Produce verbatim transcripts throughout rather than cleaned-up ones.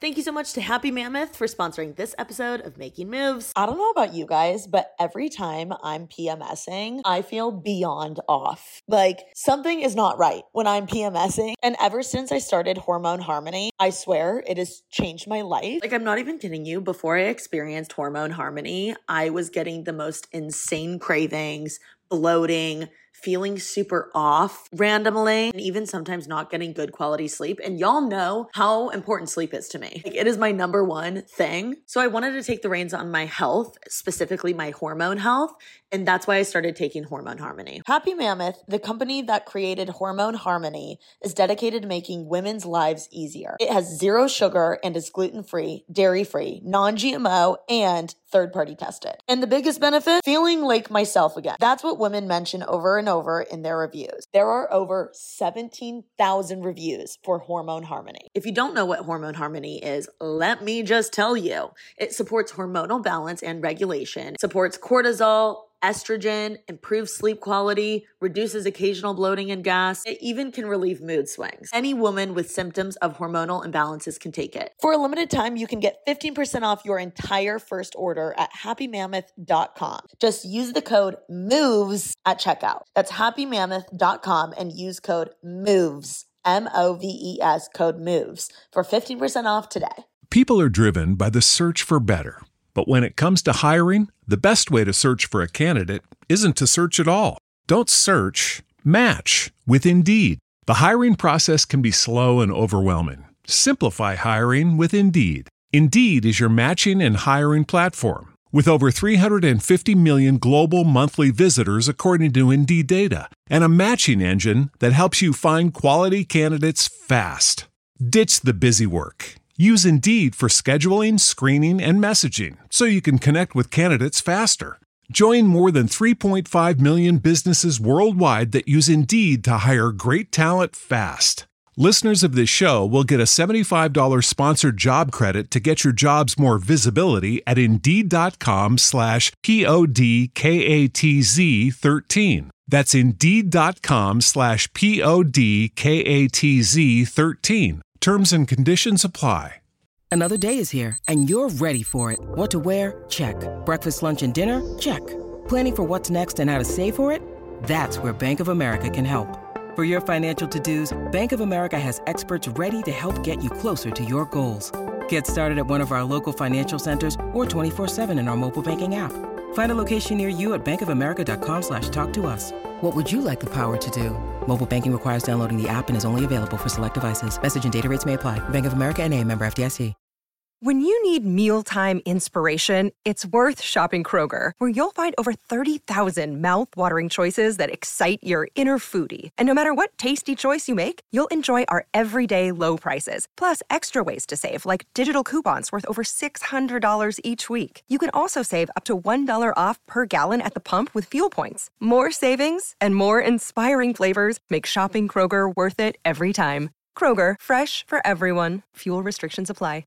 Thank you so much to Happy Mammoth for sponsoring this episode of Making Moves. I don't know about you guys, but every time I'm PMSing, I feel beyond off. Like something is not right when I'm PMSing. And ever since I started Hormone Harmony, I swear it has changed my life. Like, I'm not even kidding you. Before I experienced Hormone Harmony, I was getting the most insane cravings, bloating, feeling super off randomly, and even sometimes not getting good quality sleep. And y'all know how important sleep is to me. Like, it is my number one thing. So I wanted to take the reins on my health, specifically my hormone health. And that's why I started taking Hormone Harmony. Happy Mammoth, the company that created Hormone Harmony, is dedicated to making women's lives easier. It has zero sugar and is gluten-free, dairy-free, non-G M O, and third-party tested. And the biggest benefit? Feeling like myself again. That's what women mention over and over in their reviews. There are over seventeen thousand reviews for Hormone Harmony. If you don't know what Hormone Harmony is, let me just tell you. It supports hormonal balance and regulation, supports cortisol, estrogen, improves sleep quality, reduces occasional bloating and gas. It even can relieve mood swings. Any woman with symptoms of hormonal imbalances can take it. For a limited time, you can get fifteen percent off your entire first order at happy mammoth dot com. Just use the code MOVES at checkout. That's happy mammoth dot com and use code MOVES, M O V E S, code MOVES for fifteen percent off today. People are driven by the search for better. But when it comes to hiring, the best way to search for a candidate isn't to search at all. Don't search, match with Indeed. The hiring process can be slow and overwhelming. Simplify hiring with Indeed. Indeed is your matching and hiring platform. With over three hundred fifty million global monthly visitors according to Indeed data, and a matching engine that helps you find quality candidates fast. Ditch the busy work. Use Indeed for scheduling, screening, and messaging so you can connect with candidates faster. Join more than three point five million businesses worldwide that use Indeed to hire great talent fast. Listeners of this show will get a seventy-five dollars sponsored job credit to get your jobs more visibility at Indeed.com slash P-O-D-K-A-T-Z 13. That's Indeed.com slash P-O-D-K-A-T-Z 13. Terms and conditions apply. Another day is here, and you're ready for it. What to wear? Check. Breakfast, lunch, and dinner? Check. Planning for what's next and how to save for it? That's where Bank of America can help. For your financial to-dos, Bank of America has experts ready to help get you closer to your goals. Get started at one of our local financial centers or twenty-four seven in our mobile banking app. Find a location near you at bankofamerica.com slash talk to us. What would you like the power to do? Mobile banking requires downloading the app and is only available for select devices. Message and data rates may apply. Bank of America N A, member F D I C. When you need mealtime inspiration, it's worth shopping Kroger, where you'll find over thirty thousand mouth-watering choices that excite your inner foodie. And no matter what tasty choice you make, you'll enjoy our everyday low prices, plus extra ways to save, like digital coupons worth over six hundred dollars each week. You can also save up to one dollar off per gallon at the pump with fuel points. More savings and more inspiring flavors make shopping Kroger worth it every time. Kroger, fresh for everyone. Fuel restrictions apply.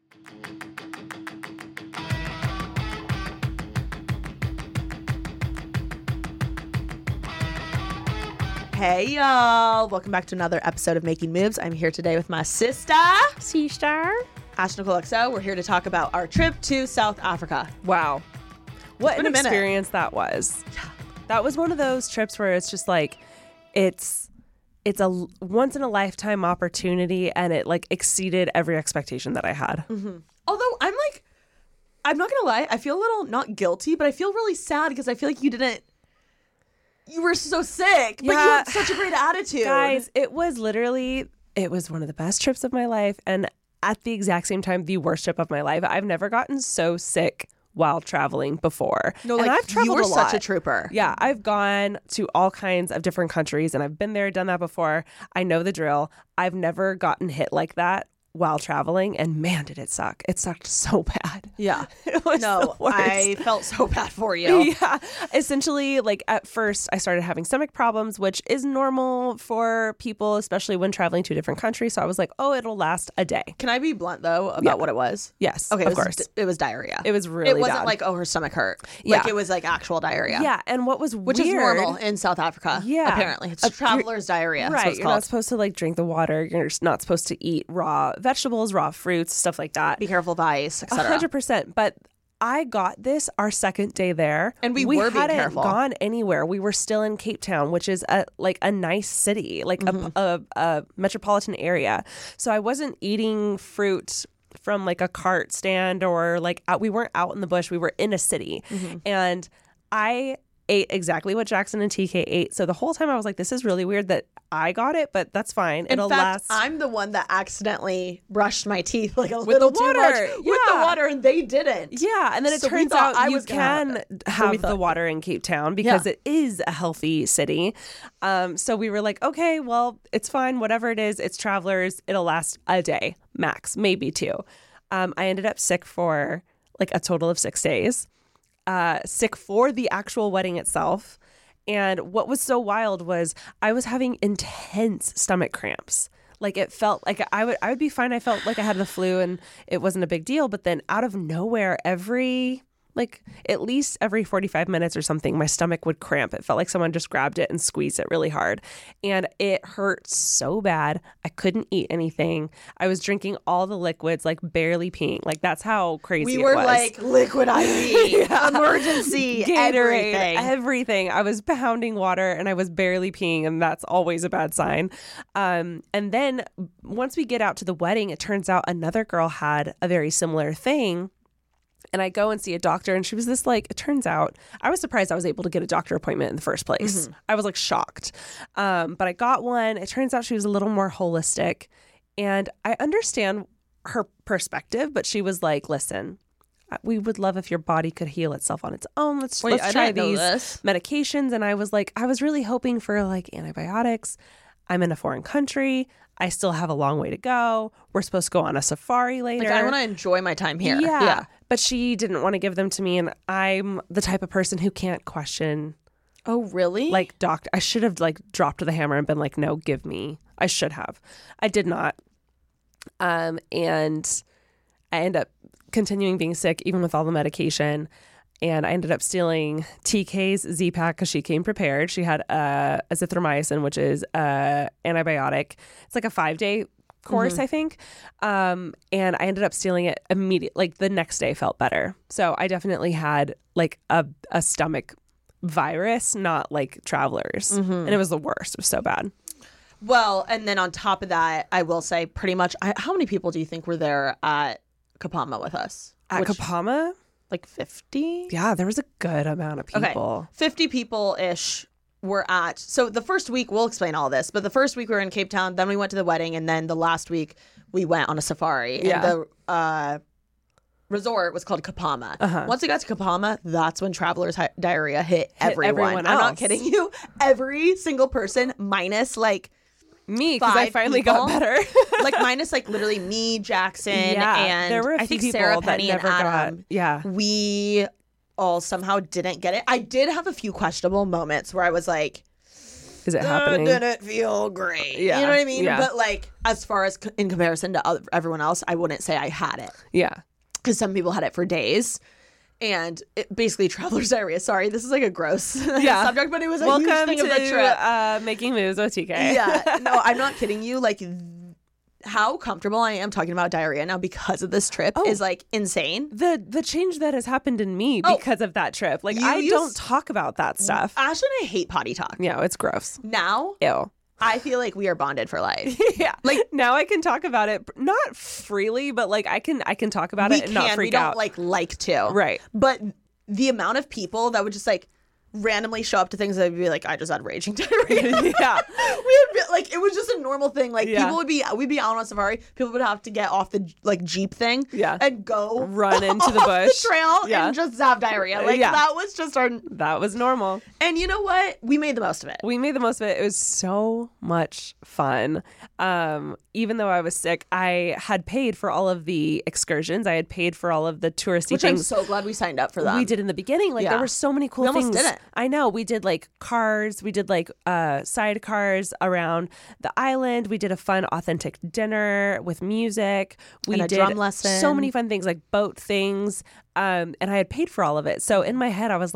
Hey, y'all. Welcome back to another episode of Making Moves. I'm here today with my sister, Sister. Ash Nicole X O. We're here to talk about our trip to South Africa. Wow. What been an a minute. experience that was. That was one of those trips where it's just like, it's it's a once in a lifetime opportunity, and it like exceeded every expectation that I had. Mm-hmm. Although I'm like, I'm not going to lie. I feel a little not guilty, but I feel really sad because I feel like you didn't, you were so sick, but you Yeah. had such a great attitude. Guys, it was literally, it was one of the best trips of my life, and at the exact same time, the worst trip of my life. I've never gotten so sick while traveling before. No, and like, I've traveled you were a lot. such a trooper. Yeah, I've gone to all kinds of different countries, and I've been there, done that before. I know the drill. I've never gotten hit like that while traveling, and man, did it suck. It sucked so bad. Yeah. It was No, the worst. I felt so bad for you. Yeah. Essentially, like at first, I started having stomach problems, which is normal for people, especially when traveling to a different country. So I was like, oh, it'll last a day. Can I be blunt, though, about Yeah. what it was? Yes, Okay, of it was, course. It was diarrhea. It was really It wasn't bad. like, oh, her stomach hurt. Like, Yeah. it was like actual diarrhea. Yeah. And what was Which weird, is normal in South Africa. Yeah. Apparently. It's Uh, you're- traveler's diarrhea. That's what Right. it's You're called. not supposed to like drink the water. You're not supposed to eat raw vegetables, raw fruits, stuff like that. Be careful of ice, et A cetera. hundred percent. But I got this our second day there, And we we were being hadn't careful. gone anywhere. We were still in Cape Town, which is a like a nice city, like Mm-hmm. a, a, a metropolitan area. So I wasn't eating fruit from like a cart stand or like out, we weren't out in the bush. We were in a city, Mm-hmm. and I ate exactly what Jackson and T K ate. So the whole time I was like, this is really weird that I got it, but that's fine. In It'll fact, last. I'm the one that accidentally brushed my teeth like a little too water. much with the Yeah. water, and they didn't. Yeah, and then it So we turns thought out I you was gonna have can it. So we have the thought- water in Cape Town because Yeah. it is a healthy city. Um, so we were like, okay, well, it's fine, whatever it is. It's Travelers. It'll last a day max, maybe two. Um, I ended up sick for like a total of six days. Uh, sick for the actual wedding itself. And what was so wild was I was having intense stomach cramps. Like it felt like I would I would be fine. I felt like I had the flu and it wasn't a big deal. But then out of nowhere, every like at least every forty-five minutes or something, my stomach would cramp. It felt like someone just grabbed it and squeezed it really hard. And it hurt so bad. I couldn't eat anything. I was drinking all the liquids, like barely peeing. Like that's how crazy We it were was. like liquid I V, emergency, Gatorade, everything. everything. I was pounding water and I was barely peeing, and that's always a bad sign. Um, and then once we get out to the wedding, it turns out another girl had a very similar thing. And I go and see a doctor, and she was this like, it turns out, I was surprised I was able to get a doctor appointment in the first place. Mm-hmm. I was like shocked. Um, but I got one. It turns out she was a little more holistic. And I understand her perspective, but she was like, listen, we would love if your body could heal itself on its own. Let's Wait, let's I try didn't know these this. medications. And I was like, I was really hoping for like antibiotics. I'm in a foreign country. I still have a long way to go. We're supposed to go on a safari later. Like I want to enjoy my time here. Yeah. But she didn't want to give them to me. And I'm the type of person who can't question, Oh, really? like, doctor. I should have, like, dropped the hammer and been like, no, give me. I should have. I did not. Um, and I ended up continuing being sick, even with all the medication. And I ended up stealing T K's Z-Pack because she came prepared. She had uh, azithromycin, which is uh, antibiotic. It's like a five-day course, Mm-hmm. I think. Um, and I ended up stealing it immediately. Like the next day felt better. So I definitely had like a, a stomach virus, not like Travelers. Mm-hmm. And it was the worst. It was so bad. Well, and then on top of that, I will say pretty much, I, how many people do you think were there at Kapama with us? At Which- Kapama, Like fifty? yeah, there was a good amount of Okay. people. fifty people-ish were at, so the first week, we'll explain all this, but the first week we were in Cape Town, then we went to the wedding, and then the last week we went on a safari. Yeah. And the uh, resort was called Kapama. Uh-huh. Once we got to Kapama, that's when Traveler's hi- Diarrhea hit everyone. everyone I'm not else. kidding you. Every single person, minus like, Me, because I Five finally people? got better. like minus like literally me, Jackson, Yeah, and there were a I few think people Sarah, that Penny, and never got- Adam. yeah. We all somehow didn't get it. I did have a few questionable moments where I was like, Is it "Uh, happening? didn't feel great. Yeah, You know what I mean? yeah. But like, as far as c- in comparison to other, everyone else, I wouldn't say I had it Yeah. because some people had it for days. And it, basically, traveler's diarrhea. Sorry, this is like a gross Yeah. subject, but it was a Welcome huge thing to of the trip. Uh, Making Moves with T K. Yeah, no, I'm not kidding you. Like, th- how comfortable I am talking about diarrhea now because of this trip Oh. is like insane. The the change that has happened in me Oh. because of that trip. Like You I used- don't talk about that stuff. Ash and I hate potty talk. Yeah, it's gross. Now, Ew. I feel like we are bonded for life. Yeah. Like now I can talk about it not freely, but like I can I can talk about we it and can, not freak we don't out. like like to. Right. But the amount of people that would just like randomly show up to things that would be like, I just had raging diarrhea. Yeah. we would be, like it was just a normal thing. Like Yeah. people would be we'd be out on a safari. People would have to get off the like Jeep thing, Yeah. and go Run into the off bush. the trail, Yeah. and just have diarrhea. Like Yeah. that was just our. That was normal. And you know what? We made the most of it. We made the most of it. It was so much fun. Um, even though I was sick, I had paid for all of the excursions. I had paid for all of the touristy Which I'm things. so glad we signed up for them. We did in the beginning. Like Yeah. there were so many cool We almost things. didn't. I know. We did like cars. We did like uh side cars around the island. We did a fun authentic dinner with music. We And a did drum lesson. so many fun things like boat things. Um and I had paid for all of it. So in my head I was like,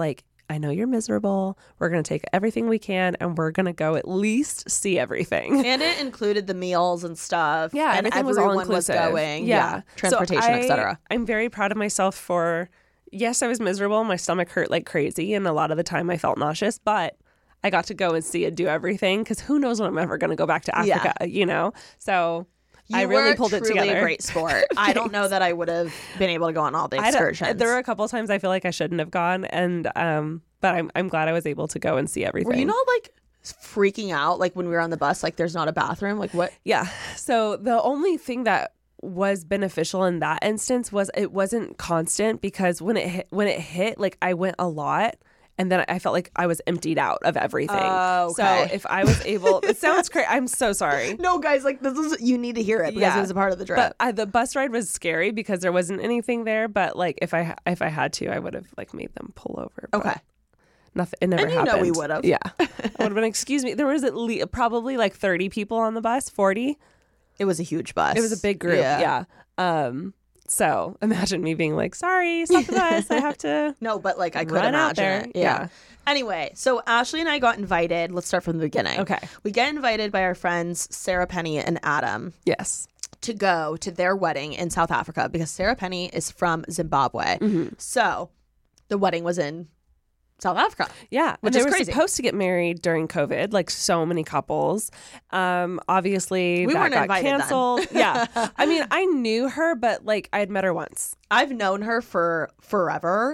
I know you're miserable. We're going to take everything we can and we're going to go at least see everything. And it included the meals and stuff. Yeah, and everything everyone was all inclusive. was going. Yeah. yeah. Transportation, so I, et cetera. I'm very proud of myself for, yes, I was miserable. My stomach hurt like crazy. And a lot of the time I felt nauseous, but I got to go and see and do everything because who knows when I'm ever going to go back to Africa, yeah. you know? So you I really were pulled it truly together. A great sport. I don't know that I would have been able to go on all the excursions. There were a couple of times I feel like I shouldn't have gone, and um, but I'm I'm glad I was able to go and see everything. Were you not like freaking out like when we were on the bus? Like there's not a bathroom. Like what? Yeah. So the only thing that was beneficial in that instance was it wasn't constant because when it hit, when it hit, like I went a lot. And then I felt like I was emptied out of everything. Oh, okay. So if I was able, it sounds crazy. I'm so sorry. No, guys, like this is, you need to hear it because Yeah. it was a part of the trip. But I, the bus ride was scary because there wasn't anything there. But like if I if I had to, I would have like made them pull over. But okay. Nothing. It never and you happened. know we would have. Yeah. I would have been. Excuse me. There was at least probably like thirty people on the bus. forty. It was a huge bus. It was a big group. Yeah. yeah. Um. So imagine me being like, sorry, stop the bus. I have to. No, but like I could run out imagine there. it. Yeah. Yeah. Anyway, so Ashley and I got invited. Let's start from the beginning. Okay. We get invited by our friends Sarah Penny and Adam Yes. to go to their wedding in South Africa because Sarah Penny is from Zimbabwe. Mm-hmm. So the wedding was in South Africa. Yeah, which and they is were crazy. supposed to get married during COVID, like so many couples. Um, obviously, We that weren't got invited then. canceled. Yeah, I mean, I knew her, but like I had met her once. I've known her for forever,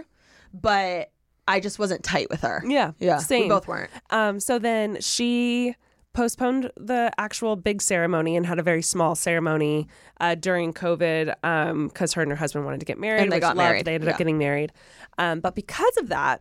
but I just wasn't tight with her. Yeah, Yeah. same. We both weren't. Um, so then she postponed the actual big ceremony and had a very small ceremony uh, during COVID because her and her husband wanted to get married. And they which got loved. married. They ended Yeah. up getting married. Um, but because of that,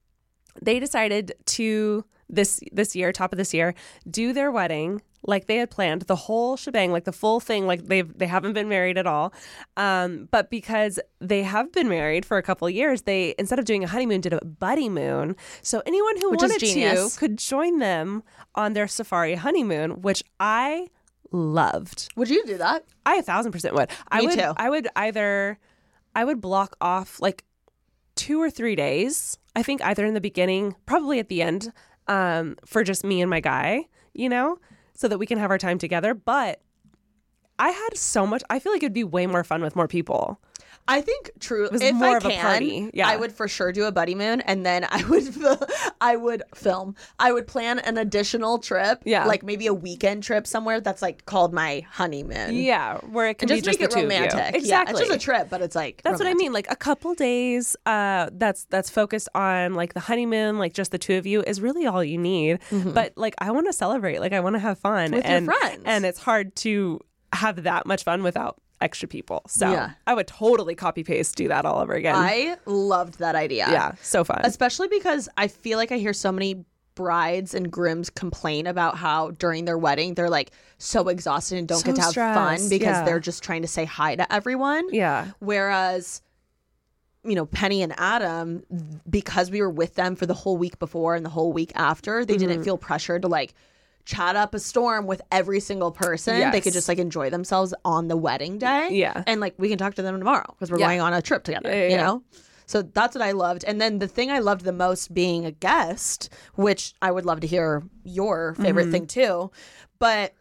they decided to this this year, top of this year, do their wedding like they had planned, the whole shebang, like the full thing, like they've they haven't been married at all. Um, but because they have been married for a couple of years, they instead of doing a honeymoon, did a buddy moon. So anyone who Which is wanted genius. to could join them on their safari honeymoon, which I loved. Would you do that? I a thousand percent would. I Me would. too. I would either. I would block off like two or three days. I think either in the beginning, probably at the end, um, for just me and my guy. You know, so that we can have our time together. But I had so much. I feel like it'd be way more fun with more people. I think true. It was if more I of a can, party. Yeah. I would for sure do a buddy moon, and then I would, I would film. I would plan an additional trip. Yeah. like maybe a weekend trip somewhere that's like called my honeymoon. Yeah, where it can and be just just make the it two of you. romantic. Exactly. Yeah, it's just a trip, but it's like That's what I romantic. mean. Like a couple days uh, that's that's focused on like the honeymoon, like just the two of you is really all you need. But like I want to celebrate, like I want to have fun With your and, friends. and it's hard to have that much fun without extra people. So Yeah. I would totally copy paste, do that all over again. I loved that idea. yeah, so fun. especially because I feel like I hear so many brides and grooms complain about how during their wedding they're like so exhausted and don't So get to have fun stressed, because yeah. they're just trying to say hi to everyone. yeah, Whereas, you know, Penny and Adam, because we were with them for the whole week before and the whole week after, they Mm-hmm. didn't feel pressured to like chat up a storm with every single person. They Yes. could just like enjoy themselves on the wedding day. Yeah. And like we can talk to them tomorrow because we're Yeah. going on a trip together, Yeah, yeah, you yeah. know? So that's what I loved. And then the thing I loved the most being a guest, which I would love to hear your favorite Mm-hmm. thing too, but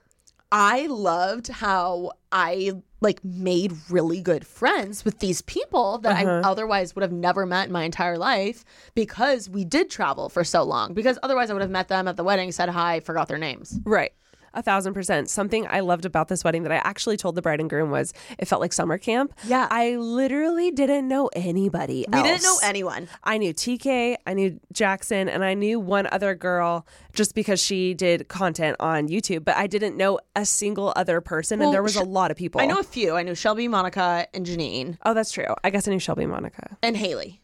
I loved how I like made really good friends with these people that Uh-huh. I otherwise would have never met in my entire life because we did travel for so long. Because otherwise I would have met them at the wedding, said hi, forgot their names. right. A thousand percent. Something I loved about this wedding that I actually told the bride and groom was it felt like summer camp. Yeah. I literally didn't know anybody We else. didn't know anyone. I knew T K, I knew Jackson, and I knew one other girl just because she did content on YouTube, but I didn't know a single other person, Well, and there was Sh- a lot of people. I know a few. I knew Shelby, Monica, and Janine, Oh, that's true. I guess I knew Shelby and Monica. and Haley,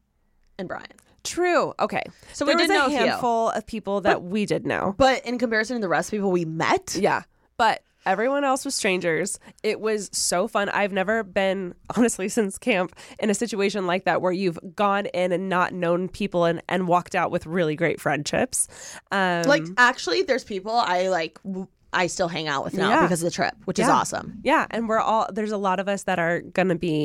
and Brian. True. Okay. So we there did was know a a few. handful of people that we did know. But in comparison to the rest of the people we met, Yeah. But everyone else was strangers. It was so fun. I've never been, honestly, since camp in a situation like that where you've gone in and not known people and, and walked out with really great friendships. Um, like actually, there's people I like. w- I still hang out with now Yeah. because of the trip, which is Yeah. awesome. Yeah, and we're all there's a lot of us that are gonna be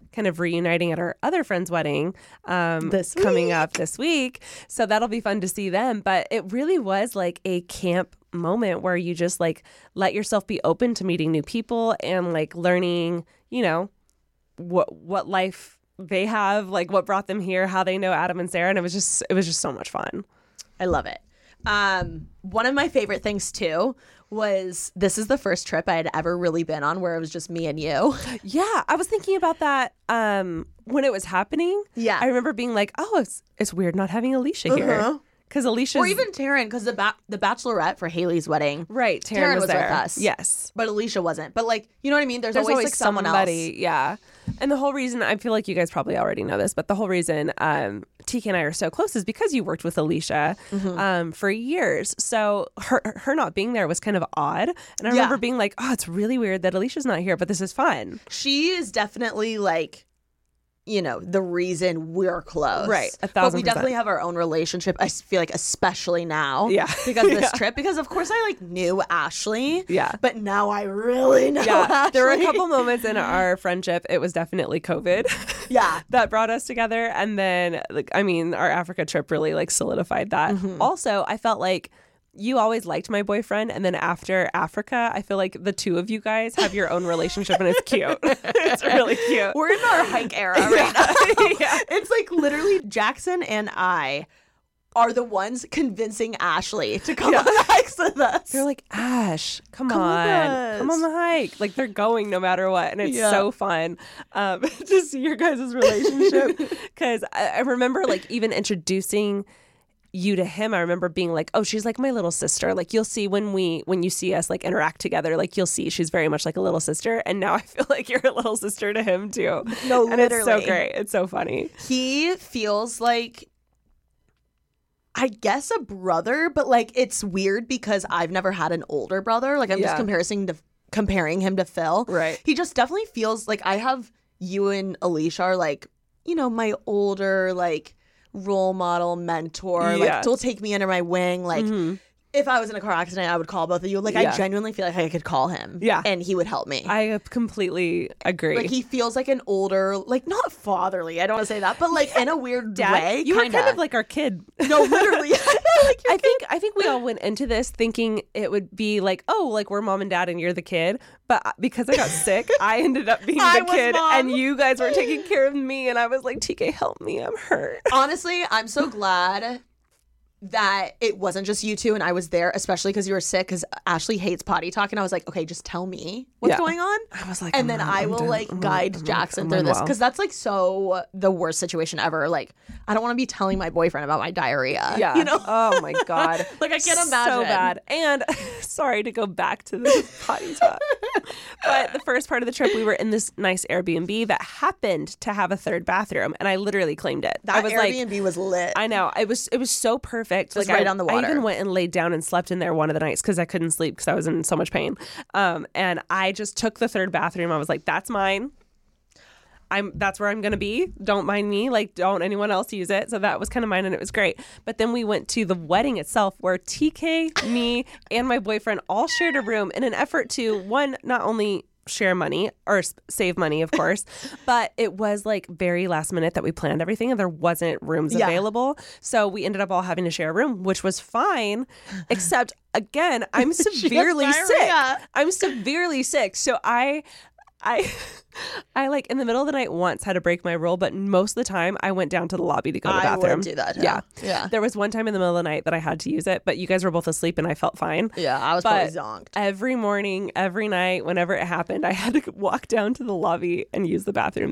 kind of reuniting at our other friend's wedding um, This coming week. up this week. So that'll be fun to see them. But it really was like a camp moment where you just like let yourself be open to meeting new people and like learning, you know, what what life they have, like what brought them here, how they know Adam and Sarah. And it was just it was just so much fun. I love it. Um, one of my favorite things too was this is the first trip I had ever really been on where it was just me and you. Yeah, I was thinking about that um, when it was happening. Yeah. I remember being like, oh, it's it's weird not having Alicia here. Uh-huh. Because Alicia, Or even Taryn, because the ba- the bachelorette for Haley's wedding, right, Taryn, Taryn was, was there. with us. Yes. but Alicia wasn't. But like, you know what I mean? There's, There's always, always like someone somebody, else. yeah. And the whole reason, I feel like you guys probably already know this, but the whole reason um, T K and I are so close is because you worked with Alicia Mm-hmm. um, for years. So her her not being there was kind of odd. And I Yeah. remember being like, oh, it's really weird that Alicia's not here, but this is fun. She is definitely like, you know, the reason we're close. Right, a But thousand we definitely percent. have our own relationship. I feel like especially now. Yeah. Because of this Yeah. trip. Because of course I like knew Ashley. Yeah. But now I really know Yeah, Ashley. there were a couple moments in our friendship. It was definitely COVID. Yeah. that brought us together. And then, like, I mean, our Africa trip really like solidified that. Mm-hmm. Also, I felt like you always liked my boyfriend, and then after Africa, I feel like the two of you guys have your own relationship, and it's cute. It's really cute. We're in our hike era right now. Yeah. It's like literally Jackson and I are the ones convincing Ashley to come on hikes with us. They're like, Ash, come, Come on, with us. come on the hike. Like they're going no matter what, and it's Yeah. so fun um, to see your guys' relationship. Because I, I remember like even introducing you to him. I remember being like, oh, she's like my little sister. Like you'll see when we when you see us like interact together, like you'll see she's very much like a little sister. And now I feel like you're a little sister to him too. No, and it's so literally. great. It's so funny. He feels like, I guess, a brother, but like it's weird because I've never had an older brother. Like I'm Yeah. just comparing to comparing him to Phil. Right. He just definitely feels like I have you and Alicia are like, you know, my older like role model, mentor. Yeah. Like, will take me under my wing. Like, Mhm. if I was in a car accident, I would call both of you. Like, Yeah. I genuinely feel like I could call him. Yeah. And he would help me. I completely agree. Like, he feels like an older, like, not fatherly. I don't want to say that, but like in a weird Dad, way. you kinda. were kind of like our kid. No, literally. Like, I think I think we all went into this thinking it would be like, oh, like we're mom and dad and you're the kid. But because I got sick, I ended up being I the was kid, mom. and you guys were taking care of me. And I was like, T K, help me, I'm hurt. honestly, I'm so glad that it wasn't just you two and I was there, especially because you were sick, because Ashley hates potty talk. And I was like, okay, just tell me what's Yeah. going on. I was like, And I'm then not- I I'm will done. like I'm- guide I'm- Jackson I'm through this, unwell. because that's like so the worst situation ever. Like, I don't want to be telling my boyfriend about my diarrhea. Yeah. You know? Oh my God. Like, I can't So imagine. bad. And sorry to go back to the potty talk. But the first part of the trip, we were in this nice Airbnb that happened to have a third bathroom. And I literally claimed it. That I was like, Airbnb was lit. I know. It was it was so perfect. was Like right I, on the I water. even went and laid down and slept in there one of the nights because I couldn't sleep because I was in so much pain. Um, and I just took the third bathroom. I was like, that's mine. I'm that's where I'm gonna be. Don't mind me. Like, don't anyone else use it. So that was kind of mine, and it was great. But then we went to the wedding itself, where T K, me, and my boyfriend all shared a room in an effort to, one, not only share money or s- save money, of course, but it was like very last minute that we planned everything, and there wasn't rooms Yeah. available. So we ended up all having to share a room, which was fine, except again, I'm severely sick. diarrhea. I'm severely sick. So I. I I like in the middle of the night once had to break my rule, but most of the time I went down to the lobby to go to the I would bathroom. do that, too. Yeah. Yeah. There was one time in the middle of the night that I had to use it, but you guys were both asleep and I felt fine. Yeah, I was But probably zonked. every morning, every night, whenever it happened, I had to walk down to the lobby and use the bathroom.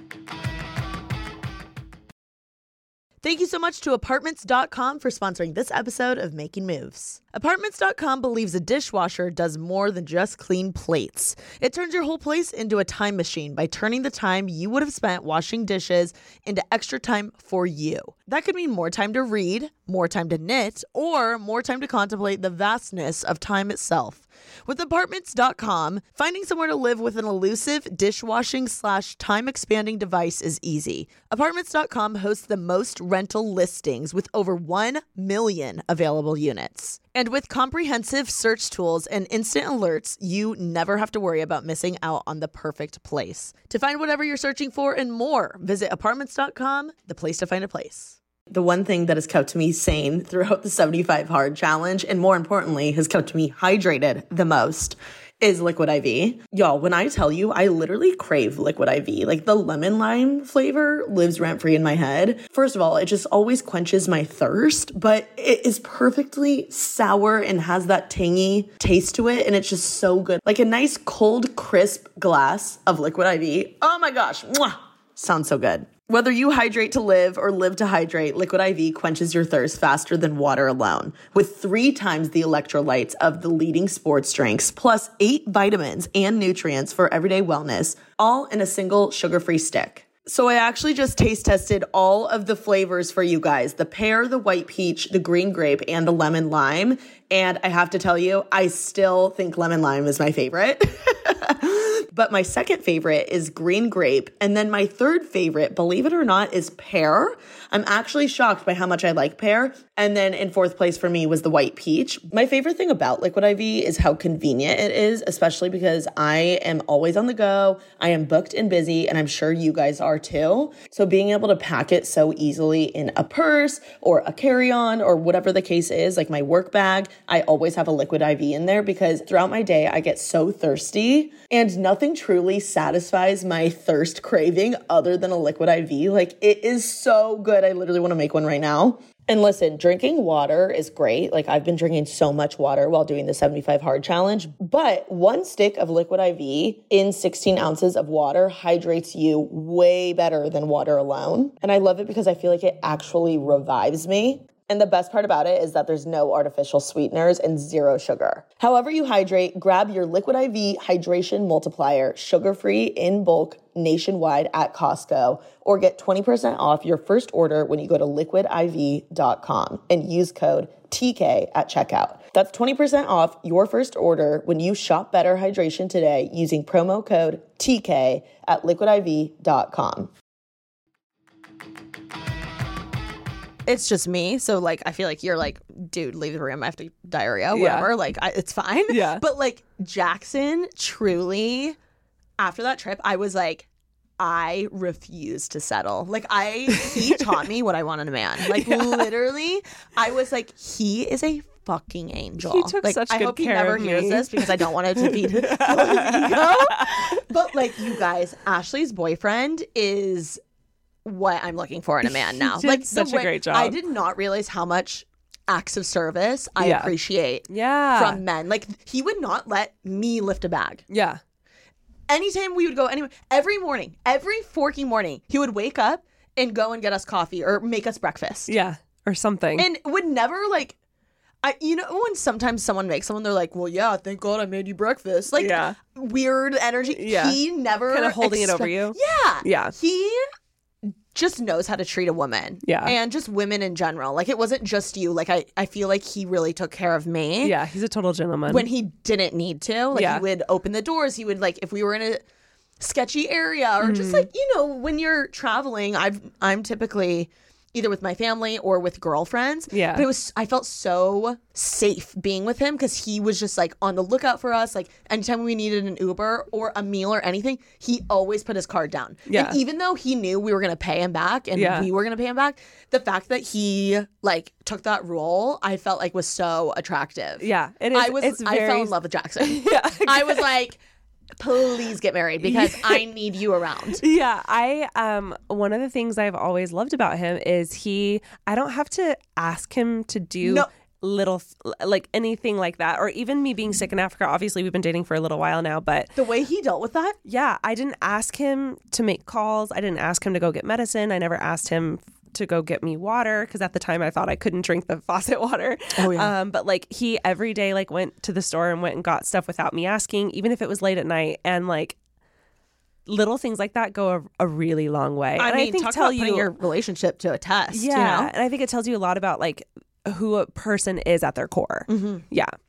Thank you so much to Apartments dot com for sponsoring this episode of Making Moves. Apartments dot com believes a dishwasher does more than just clean plates. It turns your whole place into a time machine by turning the time you would have spent washing dishes into extra time for you. That could mean more time to read, more time to knit, or more time to contemplate the vastness of time itself. With Apartments dot com, finding somewhere to live with an elusive dishwashing slash time expanding device is easy. Apartments dot com hosts the most rental listings with over one million available units. And with comprehensive search tools and instant alerts, you never have to worry about missing out on the perfect place. To find whatever you're searching for and more, visit Apartments dot com, the place to find a place. The one thing that has kept me sane throughout the seventy-five hard challenge, and more importantly, has kept me hydrated the most, is Liquid I V. Y'all, when I tell you, I literally crave Liquid I V. Like, the lemon lime flavor lives rent-free in my head. First of all, it just always quenches my thirst, but it is perfectly sour and has that tangy taste to it, and it's just so good. Like a nice, cold, crisp glass of Liquid I V. Oh my gosh. Mwah! Sounds so good. Whether you hydrate to live or live to hydrate, Liquid I V quenches your thirst faster than water alone. With three times the electrolytes of the leading sports drinks, plus eight vitamins and nutrients for everyday wellness, all in a single sugar-free stick. So I actually just taste tested all of the flavors for you guys. The pear, the white peach, the green grape, and the lemon lime. And I have to tell you, I still think lemon lime is my favorite. But my second favorite is green grape. And then my third favorite, believe it or not, is pear. I'm actually shocked by how much I like pear. And then in fourth place for me was the white peach. My favorite thing about Liquid I V is how convenient it is, especially because I am always on the go. I am booked and busy, and I'm sure you guys are too. So being able to pack it so easily in a purse or a carry-on or whatever the case is, like my work bag, I always have a Liquid I V in there because throughout my day, I get so thirsty, and nothing truly satisfies my thirst craving other than a Liquid I V. Like, it is so good. I literally want to make one right now. And listen, drinking water is great. Like, I've been drinking so much water while doing the seventy-five hard challenge, but one stick of Liquid I V in sixteen ounces of water hydrates you way better than water alone. And I love it because I feel like it actually revives me. And the best part about it is that there's no artificial sweeteners and zero sugar. However you hydrate, grab your Liquid I V Hydration Multiplier, sugar-free in bulk nationwide at Costco, or get twenty percent off your first order when you go to liquid I V dot com and use code T K at checkout. That's twenty percent off your first order when you shop Better Hydration today using promo code T K at liquid I V dot com. It's just me, so like I feel like you're like, dude, leave the room. I have to diarrhea, whatever. Yeah. Like I, it's fine. Yeah. But like Jackson, truly, after that trip, I was like, I refuse to settle. Like I, he taught me what I want in a man. Like yeah. literally, I was like, he is a fucking angel. He took like, such I good hope he care never of hears me. this because I don't want it to be his ego. But like, you guys, Ashley's boyfriend is what I'm looking for in a man now. He did like such the a way, great job. I did not realize how much acts of service I Yeah. appreciate Yeah. from men. Like he would not let me lift a bag. Yeah. Anytime we would go anywhere, every morning, every forking morning, he would wake up and go and get us coffee or make us breakfast. Yeah. Or something. And would never like, I, you know, when sometimes someone makes someone, they're like, well, yeah, thank God I made you breakfast. Like Yeah. weird energy. Yeah. He never Kind of holding it expect- over you. Yeah. Yeah. He just knows how to treat a woman. Yeah. And just women in general. Like it wasn't just you. Like I, I feel like he really took care of me. Yeah. He's a total gentleman. When he didn't need to. Like Yeah. he would open the doors. He would like, if we were in a sketchy area or just like, you know, when you're traveling, I've, I'm typically either with my family or with girlfriends. Yeah. But it was, I felt so safe being with him because he was just like on the lookout for us. Like anytime we needed an Uber or a meal or anything, he always put his card down. Yeah. And even though he knew we were going to pay him back and Yeah. we were going to pay him back, the fact that he like took that role, I felt like was so attractive. Yeah. It is. I was, it's I very... fell in love with Jackson. Yeah. I was like, please get married because I need you around. Yeah, I um one of the things I've always loved about him is he I don't have to ask him to do No. little like anything like that, or even me being sick in Africa. Obviously we've been dating for a little while now, but The way he dealt with that, yeah, I didn't ask him to make calls. I didn't ask him to go get medicine. I never asked him to go get me water because at the time I thought I couldn't drink the faucet water. Oh, yeah. Um, but like he every day like went to the store and went and got stuff without me asking, even if it was late at night. And like little things like that go a, a really long way. I and mean, I think talk tell about you putting your relationship to a test. yeah, you know? and I think it tells you a lot about like who a person is at their core. Mm-hmm. Yeah.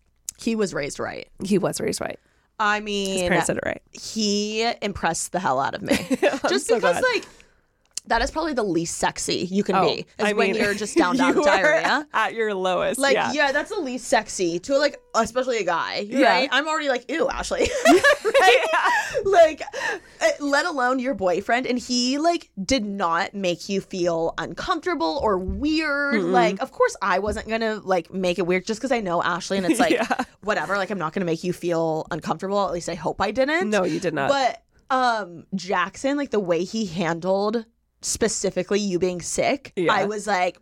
He was raised right. He was raised right. I mean, His parents said it right. He impressed the hell out of me. Just so because, glad. like, that is probably the least sexy you can Oh, be. Is I when mean, you're just down down you with are diarrhea. at your lowest. Like, yeah. yeah. that's the least sexy to, like, especially a guy, right? Yeah. I'm already like, ew, Ashley. Right? Yeah. Like, uh, let alone your boyfriend. And he, like, did not make you feel uncomfortable or weird. Mm-mm. Like, of course, I wasn't going to, like, make it weird just because I know Ashley. And it's like, Yeah. whatever. Like, I'm not going to make you feel uncomfortable. At least I hope I didn't. No, you did not. But um, Jackson, like, the way he handled specifically you being sick, Yeah. I was like,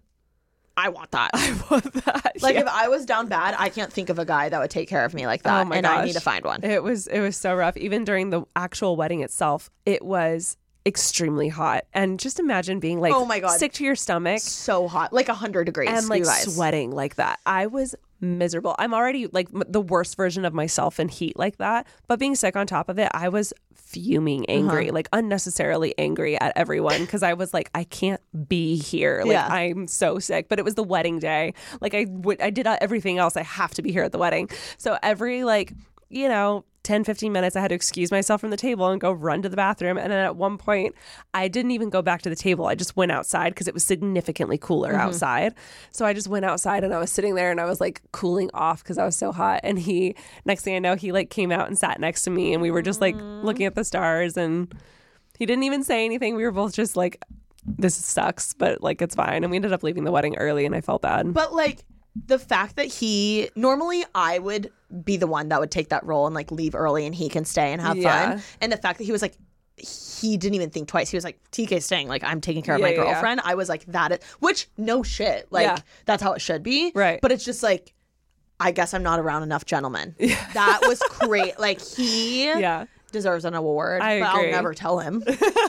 I want that. I want that. Like, yeah. if I was down bad, I can't think of a guy that would take care of me like that. Oh my and I gosh. need to find one. It was it was so rough. Even during the actual wedding itself, it was extremely hot. And just imagine being like Oh my God. sick to your stomach So hot, like one hundred degrees, and like you guys. sweating like that. I was miserable. I'm already like m- the worst version of myself in heat like that. But being sick on top of it, I was fuming angry, Uh-huh. like unnecessarily angry at everyone because I was like, I can't be here. Like Yeah. I'm so sick. But it was the wedding day. Like I would, I did everything else. I have to be here at the wedding. So every like, you know, ten, fifteen minutes, I had to excuse myself from the table and go run to the bathroom. And then at one point, I didn't even go back to the table. I just went outside because it was significantly cooler Mm-hmm. outside. So I just went outside and I was sitting there and I was like cooling off because I was so hot. And he, next thing I know, he like came out and sat next to me and we were just like looking at the stars and he didn't even say anything. We were both just like, this sucks, but like it's fine. And we ended up leaving the wedding early and I felt bad. But like the fact that he normally I would be the one that would take that role and like leave early and he can stay and have Yeah. fun. And the fact that he was like, he didn't even think twice. He was like, T K's staying. Like, I'm taking care of Yeah, my yeah, yeah. girlfriend. I was like, that is, which no shit. Like, Yeah. that's how it should be. Right. But it's just like, I guess I'm not around enough gentlemen. That was great. Like, he Yeah. deserves an award. I but agree. I'll never tell him.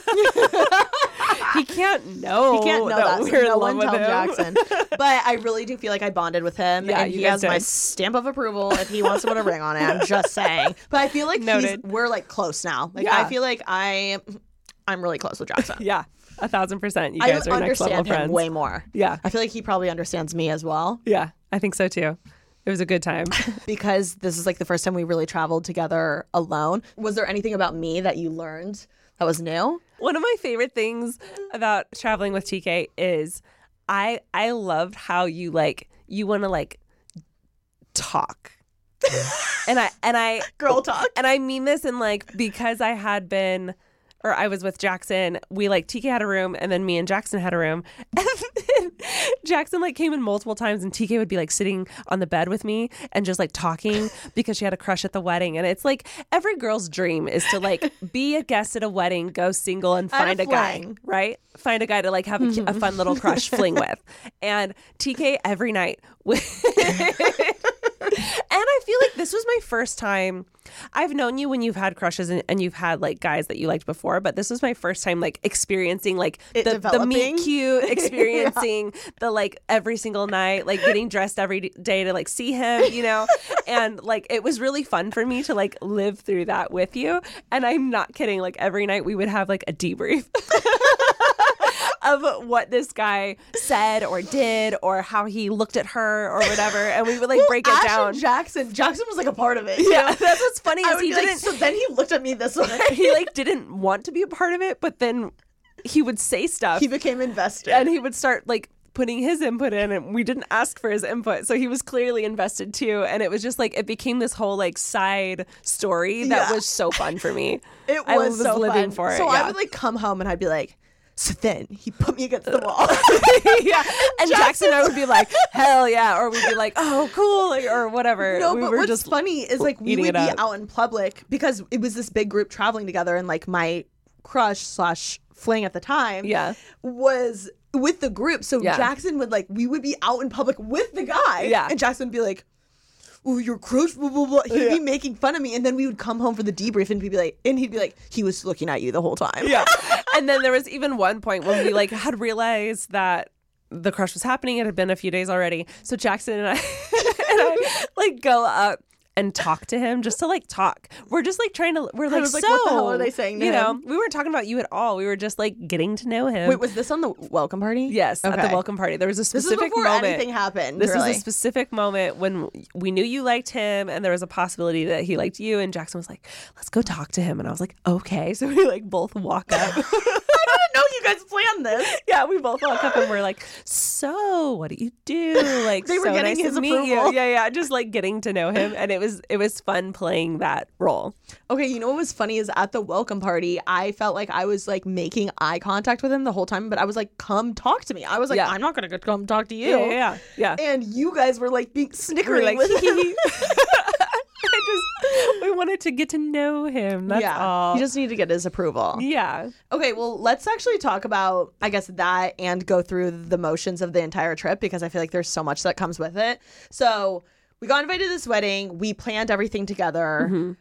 He can't know. He can't know that, that. so we're in no love one with tell him. Jackson. But I really do feel like I bonded with him. Yeah, and you he guys has my did. stamp of approval if he wants to put a ring on it. I'm just saying. But I feel like he's, Noted. we're like close now. Like Yeah. I feel like I I'm really close with Jackson. Yeah, a thousand percent. You I guys are next level understand him friends. way more. Yeah, I feel like he probably understands me as well. yeah, I think so too. It was a good time. Because this is like the first time we really traveled together alone. Was there anything about me that you learned that was new? One of my favorite things about traveling with T K is I I loved how you like you want to like talk. and I and I Girl talk. and I mean this in like because I had been or I was with Jackson, we like T K had a room and then me and Jackson had a room. And then Jackson like came in multiple times and T K would be like sitting on the bed with me and just like talking because she had a crush at the wedding. And it's like every girl's dream is to like be a guest at a wedding, go single and And a find a, guy, fling. right? Find a guy to like have a, a fun little crush fling with. And T K every night would and I feel like this was my first time. I've known you when you've had crushes and, and you've had like guys that you liked before, but this was my first time like experiencing like It the, the developing? meet cute, experiencing the like every single night, like getting dressed every d- day to like see him, you know? And like it was really fun for me to like live through that with you. And I'm not kidding. Like every night we would have like a debrief. Of what this guy said or did or how he looked at her or whatever, and we would like break it Ash down. and Jackson. Jackson was like a part of it. Yeah, that's what's funny I is would he be like, didn't. so then he looked at me this way. He like didn't want to be a part of it, but then he would say stuff, He became invested. and he would start like putting his input in, and we didn't ask for his input, so he was clearly invested too. And it was just like it became this whole like side story that Yeah. was so fun for me. It was, I was so living fun. for it. So yeah. I would like come home and I'd be like, so then he put me against the wall. yeah, and Jackson and I would be like, hell yeah, or we'd be like, oh cool, like, or whatever. No, we but were what's just funny is like we eating would it be up. out in public because it was this big group traveling together, and like my crush slash fling at the time Yeah. was with the group. So Yeah. Jackson would like we would be out in public with the guy. Yeah. And Jackson would be like, oh, your crush, blah, blah, blah. He'd Yeah. be making fun of me. And then we would come home for the debrief and he'd be like, and he'd be like, he was looking at you the whole time. Yeah. And then there was even one point when we like had realized that the crush was happening. It had been a few days already. So Jackson and I and I like go up and talk to him, just to like talk. We're just like trying to, we're like, was like, so, what the hell are they saying to you know, him? we weren't talking about you at all. We were just like getting to know him. Wait, was this on the welcome party? Yes, at Okay. the welcome party. There was a This is specific before moment. anything happened. This really. is a specific moment when we knew you liked him and there was a possibility that he liked you. And Jackson was like, let's go talk to him. And I was like, okay. So we like both walk up. I didn't know you guys planned this. Yeah, we both walk up and we're like, so what do you do? Like, They were so getting nice his to meet you. approval. Yeah, yeah. Just like getting to know him. And it was it was fun playing that role. Okay, you know what was funny is at the welcome party, I felt like I was like making eye contact with him the whole time, but I was like, come talk to me. I was like, Yeah. I'm not gonna come talk to you. Yeah, yeah, yeah. yeah. And you guys were like being We snickering were like, with him. I just we wanted to get to know him. That's yeah. all. You just need to get his approval. yeah. Okay, well, let's actually talk about, I guess, that and go through the motions of the entire trip because I feel like there's so much that comes with it. So we got invited to this wedding. We planned everything together. Mm-hmm.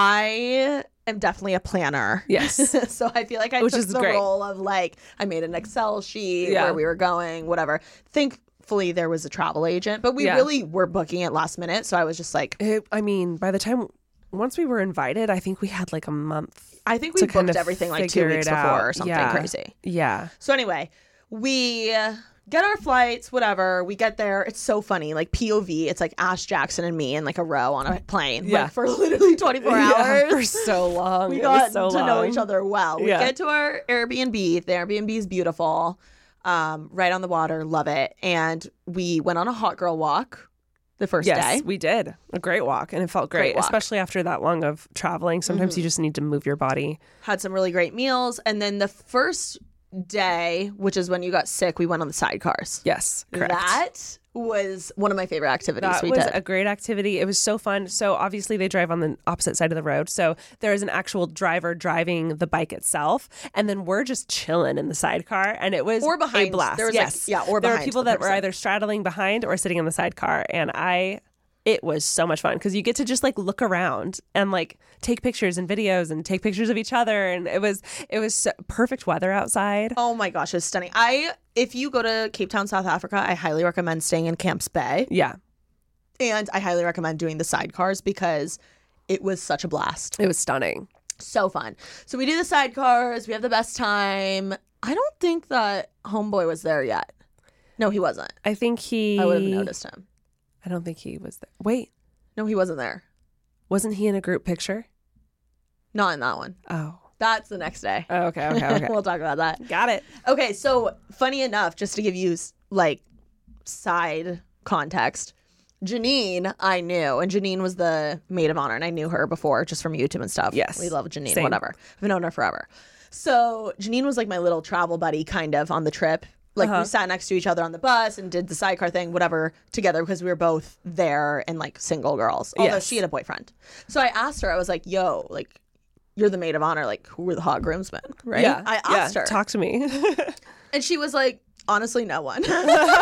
I am definitely a planner. Yes. So I feel like I Which took is the great. role of like, I made an Excel sheet Yeah. where we were going, whatever. Thankfully, there was a travel agent, but we Yeah. really were booking it last minute. So I was just like, It, I mean, by the time once we were invited, I think we had like a month. I think we to booked kind of everything like two figure weeks it before out. or something Yeah. crazy. Yeah. So anyway, we uh, get our flights, whatever. We get there. It's so funny. Like P O V, it's like Ash Jackson and me in like a row on a plane. Yeah. Like, for literally twenty-four Yeah, hours. for so long. We It got was so to know long. each other well. We Yeah. get to our Airbnb. The Airbnb is beautiful. Um, right on the water. Love it. And we went on a hot girl walk the first Yes, day. we did a great walk, and it felt Great great, walk. especially after that long of traveling. Sometimes you just need to move your body. Had some really great meals. And then the first day, which is when you got sick, we went on the sidecars. Yes, correct. That was one of my favorite activities That we was did. a great activity. It was so fun. So obviously they drive on the opposite side of the road. So there is an actual driver driving the bike itself, and then we're just chilling in the sidecar, and it was Or behind. a blast. There was, like- yes, yeah, or there were behind people the that were person. either straddling behind or sitting in the sidecar, and I. It was so much fun because you get to just like look around and like take pictures and videos and take pictures of each other, and it was it was so, perfect weather outside. Oh my gosh, it's stunning. I if you go to Cape Town, South Africa, I highly recommend staying in Camps Bay. Yeah, And I highly recommend doing the sidecars because it was such a blast. it was stunning. So fun. So we do the sidecars, we have the best time. I don't think that homeboy was there yet. No, he wasn't. I think he. I would have noticed him. I don't think he was there. Wait, No, he wasn't there. wasn't he in a group picture? Not in that one. Oh. That's the next day. Oh, okay, okay, okay. We'll talk about that. Got it. Okay, so funny enough, just to give you like side context, Janine, I knew, and Janine was the maid of honor, and I knew her before just from YouTube and stuff. Yes. We love Janine, Same. whatever. I've known her forever. So Janine was like my little travel buddy kind of on the trip. Like Uh-huh. we sat next to each other on the bus and did the sidecar thing, whatever, together because we were both there and like single girls. Although Yes. she had a boyfriend. So I asked her, I was like, yo, like, you're the maid of honor. Like, who were the hot groomsmen? Right? Yeah. I asked yeah. her. Talk to me. And she was like, honestly, no one. She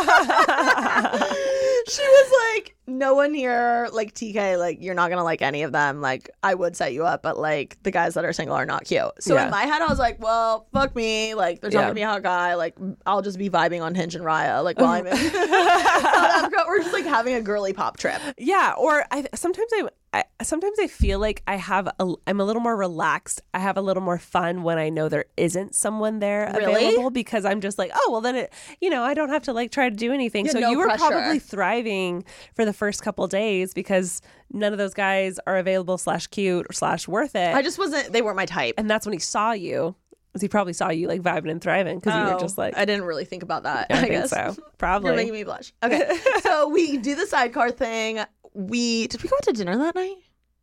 was like, no one here. Like, T K, like, you're not going to like any of them. Like, I would set you up, but like, the guys that are single are not cute. So Yeah. in my head, I was like, well, fuck me. Like, there's not Yeah. going to be a hot guy. Like, I'll just be vibing on Hinge and Raya. Like, while I'm in South Africa, we're just like having a girly pop trip. Yeah, or I sometimes I, I sometimes I feel like I have a I'm a little more relaxed. I have a little more fun when I know there isn't someone there Really? available because I'm just like, oh well, then it you know I don't have to like try to do anything. Yeah, so no you were pressure. probably thriving for the first couple days because none of those guys are available slash cute or slash worth it. I just wasn't, they weren't my type. and that's when he saw you. 'Cause he probably saw you like vibing and thriving because you were Oh, just like I didn't really think about that. I, I, think guess. so probably. You're making me blush. Okay. So we do the sidecar thing. We did we go out to dinner that night?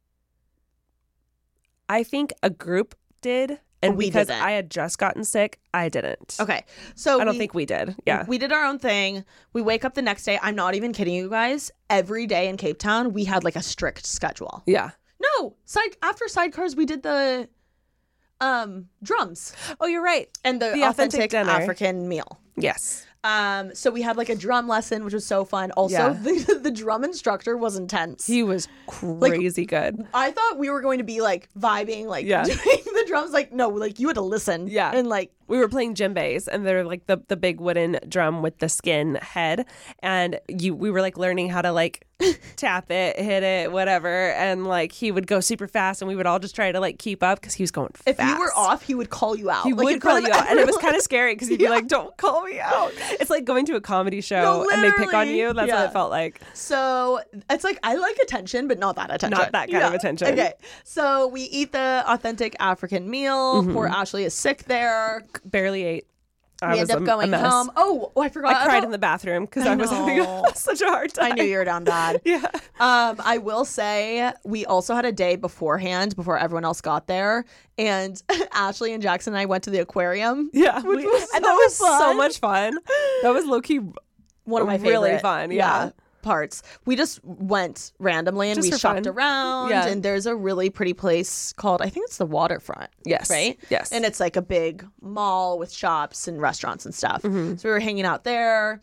I think a group did, and We because didn't. I had just gotten sick, I didn't. Okay. So I don't we, think we did. Yeah. we did our own thing. We wake up the next day. I'm not even kidding you guys. Every day in Cape Town, we had like a strict schedule. Yeah. No, side after sidecars, we did the um drums Oh, you're right. and the, The authentic authentic, dinner. African meal. Yes. Um, so we had like a drum lesson, which was so fun. Also, Yeah. the, the drum instructor was intense. He was crazy good. I thought we were going to be like vibing, like Yeah. doing the drums. Like, no, like you had to listen. Yeah. And like, we were playing djembes, and they're like the, the big wooden drum with the skin head. And you we were like learning how to like tap it, hit it, whatever. And like he would go super fast, and we would all just try to like keep up because he was going fast. If you were off, he would call you out. He like, would call you out. And it was kind of scary because he'd be Yeah. like, don't call me out. It's like going to a comedy show No, and they pick on literally. you. That's Yeah. what it felt like. So it's like, I like attention, but not that attention. Not that kind of attention. Okay. So we eat the authentic African meal. Mm-hmm. Poor Ashley is sick there. Barely ate. I We was end up a, going a mess. home. Oh, oh, I forgot. I cried about- in the bathroom because I I was having know. such a hard time. I knew you were down bad. Yeah. Um, I will say we also had a day beforehand before everyone else got there, and Ashley and Jackson and I went to the aquarium. Yeah. which we- was and so that was so fun. much fun. That was low key One of my really favorite, fun. Yeah. parts. We just went randomly and Just we for shopped fun. around. Yeah. And there's a really pretty place called, I think it's the Waterfront. Yes. Right? Yes. And it's like a big mall with shops and restaurants and stuff. Mm-hmm. So we were hanging out there.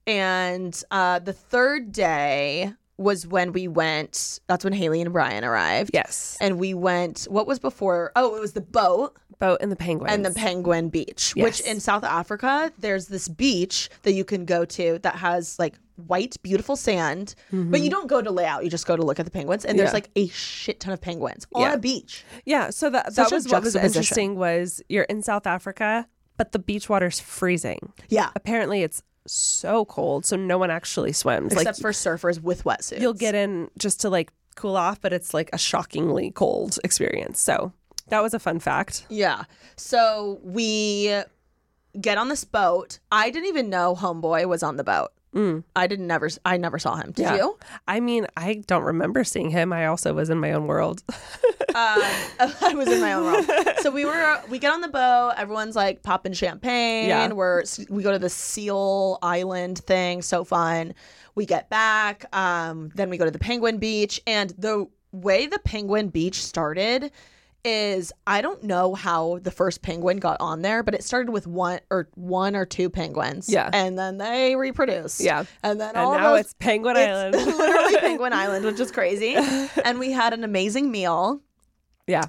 And uh, the third day was when we went, that's when Haley and Brian arrived. Yes. And we went, what was before? Oh, it was the boat. Boat and the penguins. And the Penguin Beach, Yes. which in South Africa, there's this beach that you can go to that has like white, beautiful sand, but you don't go to lay out. You just go to look at the penguins. And there's Mm-hmm. Yeah. like a shit ton of penguins on Yeah. a beach. Yeah. So that, Such that a was what was juxtaposition. interesting was you're in South Africa, but the beach water's freezing. Yeah. Apparently it's so cold, so no one actually swims. Except like for surfers with wetsuits. you'll get in just to like cool off, but it's like a shockingly cold experience. So that was a fun fact. Yeah. So we get on this boat. I didn't even know Homeboy was on the boat. Mm. I didn't never I never saw him. Did Yeah. you? I mean, I don't remember seeing him. I also was in my own world. Um, I was in my own world. So we were, we get on the boat. Everyone's like popping champagne. Yeah. We're, we go to the Seal Island thing. So fun. We get back. Um, then we go to the Penguin Beach. And the way the Penguin Beach started is, I don't know how the first penguin got on there, but it started with one or one or two penguins. Yeah. And then they reproduced. Yeah. And then And all now those, it's Penguin it's Island. literally Penguin Island, which is crazy. And we had an amazing meal. Yeah.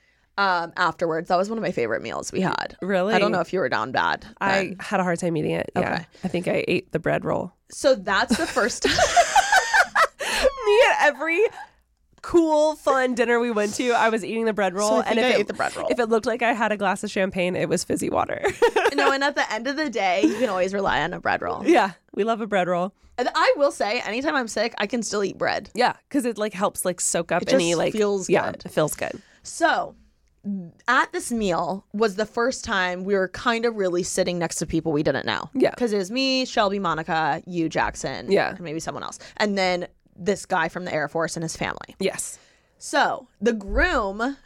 Um, afterwards, that was one of my favorite meals we had. Really? I don't know if you were down bad. I then. had a hard time eating it. Yeah. Okay. I think I ate the bread roll. So that's the first time. Me at every cool, fun dinner we went to, I was eating the bread roll. So I think and if I it, ate the bread roll. If it looked like I had a glass of champagne, it was fizzy water. No, and at the end of the day, you can always rely on a bread roll. Yeah. We love a bread roll. And I will say, anytime I'm sick, I can still eat bread. Yeah. Because it like helps like soak up It any just like. feels Yeah. good. It feels good. So at this meal was the first time we were kind of really sitting next to people we didn't know. Yeah. Because it was me, Shelby, Monica, you, Jackson. Yeah. And maybe someone else. And then this guy from the Air Force and his family. Yes. So the groom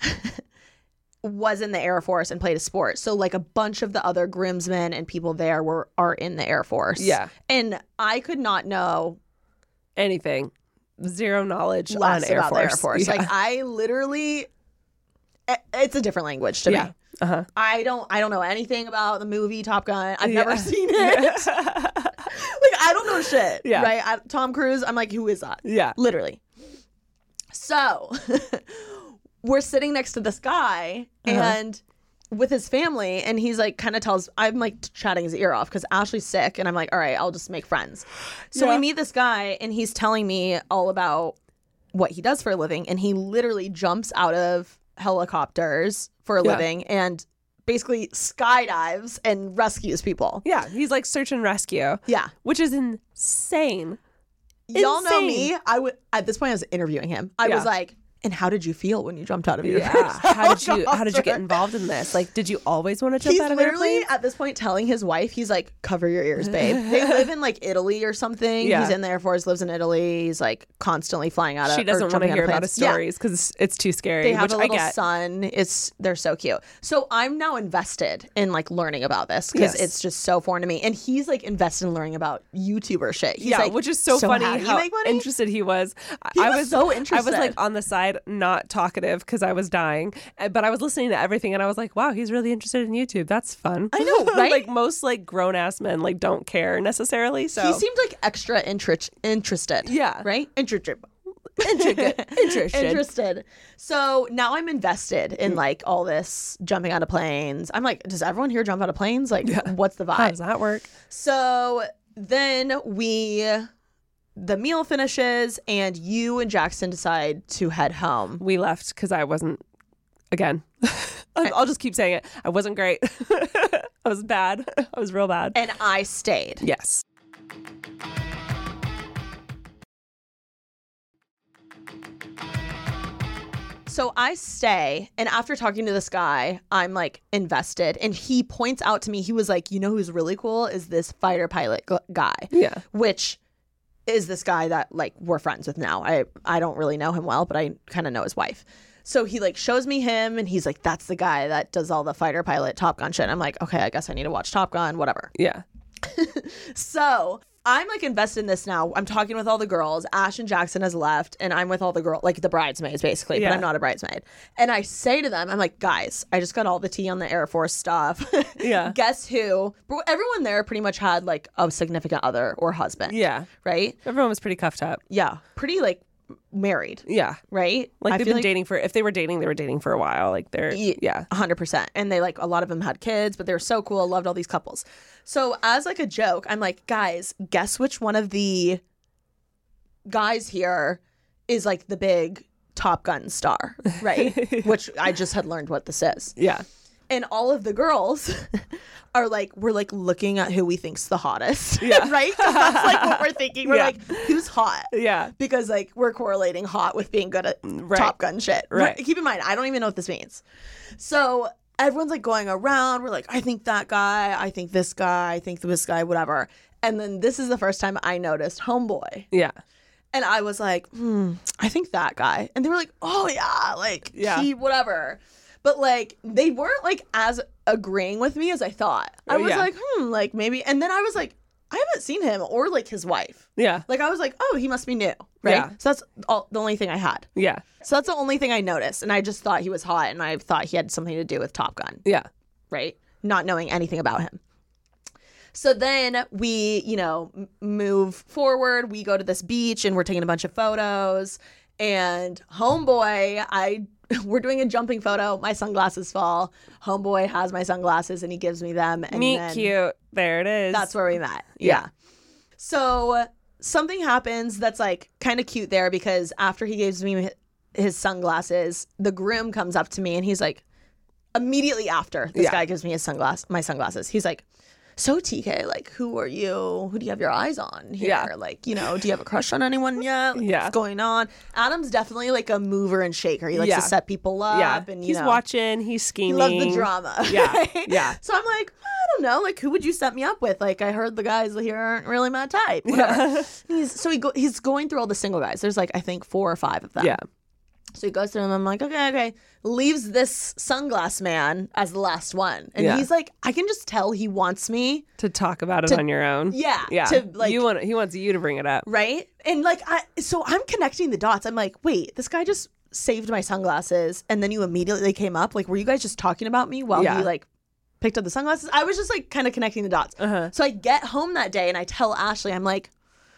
was in the Air Force and played a sport. So like a bunch of the other groomsmen and people there were are in the Air Force. Yeah. And I could not know Anything. Zero knowledge less on Air about Force. the Air Force. Yeah. Like I literally, it- it's a different language to yeah. me. Uh-huh. I don't I don't know anything about the movie Top Gun. I've Yeah. never seen it. Like I don't know shit. Yeah. Right? I, Tom Cruise, I'm like, who is that? Yeah. Literally. So we're sitting next to this guy Uh-huh. and with his family, and he's like kind of tells I'm like chatting his ear off because Ashley's sick, and I'm like, all right, I'll just make friends. So Yeah. we meet this guy and he's telling me all about what he does for a living, and he literally jumps out of helicopters for a Yeah. living and basically skydives and rescues people. Yeah. He's like search and rescue. Yeah. Which is insane. Y'all know Insane. me. I would at this point I was interviewing him. I Yeah. was like, and how did you feel when you jumped out of your Yeah. How did you how did you get helicopter? involved in this? Like, did you always want to jump He's out of literally airplanes? at this point telling his wife, he's like, cover your ears, babe. They live in like Italy or something. Yeah. He's in the Air Force, lives in Italy. He's like constantly flying out of She doesn't or want to jumping out hear of about his planes. Yeah. stories because it's, it's too scary. They have which a little I get. son. It's they're so cute. So I'm now invested in like learning about this because Yes. it's just so foreign to me. And he's like invested in learning about YouTuber shit. He's yeah, like, which is so, funny how, do you how make money? interested he was. I- He I was was so I was interested. like on the side, not talkative because I was dying, uh, but I was listening to everything and I was like, wow, he's really interested in YouTube. That's fun. I know, right? Like most like grown ass men like don't care necessarily. So He seemed like extra inter- interested. Yeah. Right? Interested. Interested. Interested. interested. So now I'm invested in like all this jumping out of planes. I'm like, does everyone here jump out of planes? Like, Yeah. what's the vibe? How does that work? So then we, the meal finishes, and you and Jackson decide to head home. We left because I wasn't, again, I'll I'll just keep saying it. I wasn't great. I was bad. I was real bad. And I stayed. Yes. So I stay, and after talking to this guy, I'm like invested. And he points out to me, he was like, you know who's really cool is this fighter pilot g- guy. Yeah. Which is this guy that like we're friends with now. I, I don't really know him well, but I kind of know his wife. So he like shows me him, and he's like, that's the guy that does all the fighter pilot Top Gun shit. And I'm like, okay, I guess I need to watch Top Gun, whatever. Yeah. So I'm like invested in this now. I'm talking with all the girls. Ash and Jackson has left, and I'm with all the girls, like the bridesmaids basically, Yeah. but I'm not a bridesmaid. And I say to them, I'm like, guys, I just got all the tea on the Air Force stuff. Yeah. Guess who? Bro, everyone there pretty much had like a significant other or husband. Yeah. Right? Everyone was pretty cuffed up. Yeah. Pretty like married. Yeah. Right? Like I they've feel been dating for, if they were dating, they were dating for a while. Like they're, Ye- yeah. one hundred percent. And they like, a lot of them had kids, but they were so cool. I loved all these couples. So as like a joke, I'm like, guys, guess which one of the guys here is like the big Top Gun star, right? Which I just had learned what this is. Yeah. And all of the girls are like, we're like looking at who we think's the hottest, Yeah. right? 'Cause that's like what we're thinking. We're Yeah. like, who's hot? Yeah. Because like we're correlating hot with being good at Right. Top Gun shit. Right. Keep in mind, I don't even know what this means. So everyone's like going around. We're like, I think that guy. I think this guy. I think this guy. Whatever. And then this is the first time I noticed Homeboy, Yeah. and I was like, hmm, I think that guy. And they were like, oh yeah, like Yeah. he whatever. But like they weren't like as agreeing with me as I thought. I was Yeah. like, hmm, like maybe. And then I was like, I haven't seen him or like his wife. Yeah. Like I was like, oh, he must be new, right? Yeah. So that's all, the only thing I had. Yeah. So that's the only thing I noticed, and I just thought he was hot, and I thought he had something to do with Top Gun, Yeah. right? Not knowing anything about him. So then we, you know, m- move forward. We go to this beach, and we're taking a bunch of photos. And Homeboy, I we're doing a jumping photo. My sunglasses fall. Homeboy has my sunglasses, and he gives me them. And Meet then cute. There it is. That's where we met. Yeah. Yeah. So something happens that's like kind of cute there, because after he gives me his sunglasses, the groom comes up to me and he's like, immediately after this Yeah. guy gives me his sunglass, my sunglasses, he's like, so T K, like, who are you? Who do you have your eyes on here? Yeah. Like, you know, do you have a crush on anyone yet? Like, Yeah. What's going on? Adam's definitely like a mover and shaker. He likes Yeah. to set people up. Yeah. And, you He's know, watching. He's he scheming. loves the drama. Yeah. right? Yeah. So I'm like, I don't know. Like, who would you set me up with? Like, I heard the guys here aren't really my type. Whatever. He's, so he go, he's going through all the single guys. There's like, I think four or five of them. Yeah. So he goes through them. I'm like, okay, okay. Leaves this sunglass man as the last one. And Yeah. he's like, I can just tell he wants me. To talk about it To- on your own. Yeah. Yeah. To like, you want he wants you to bring it up. right? And like, I, so I'm connecting the dots. I'm like, wait, this guy just saved my sunglasses. And then you immediately came up. Like, were you guys just talking about me while Yeah. he like picked up the sunglasses? I was just like kind of connecting the dots. Uh-huh. So I get home that day and I tell Ashley, I'm like,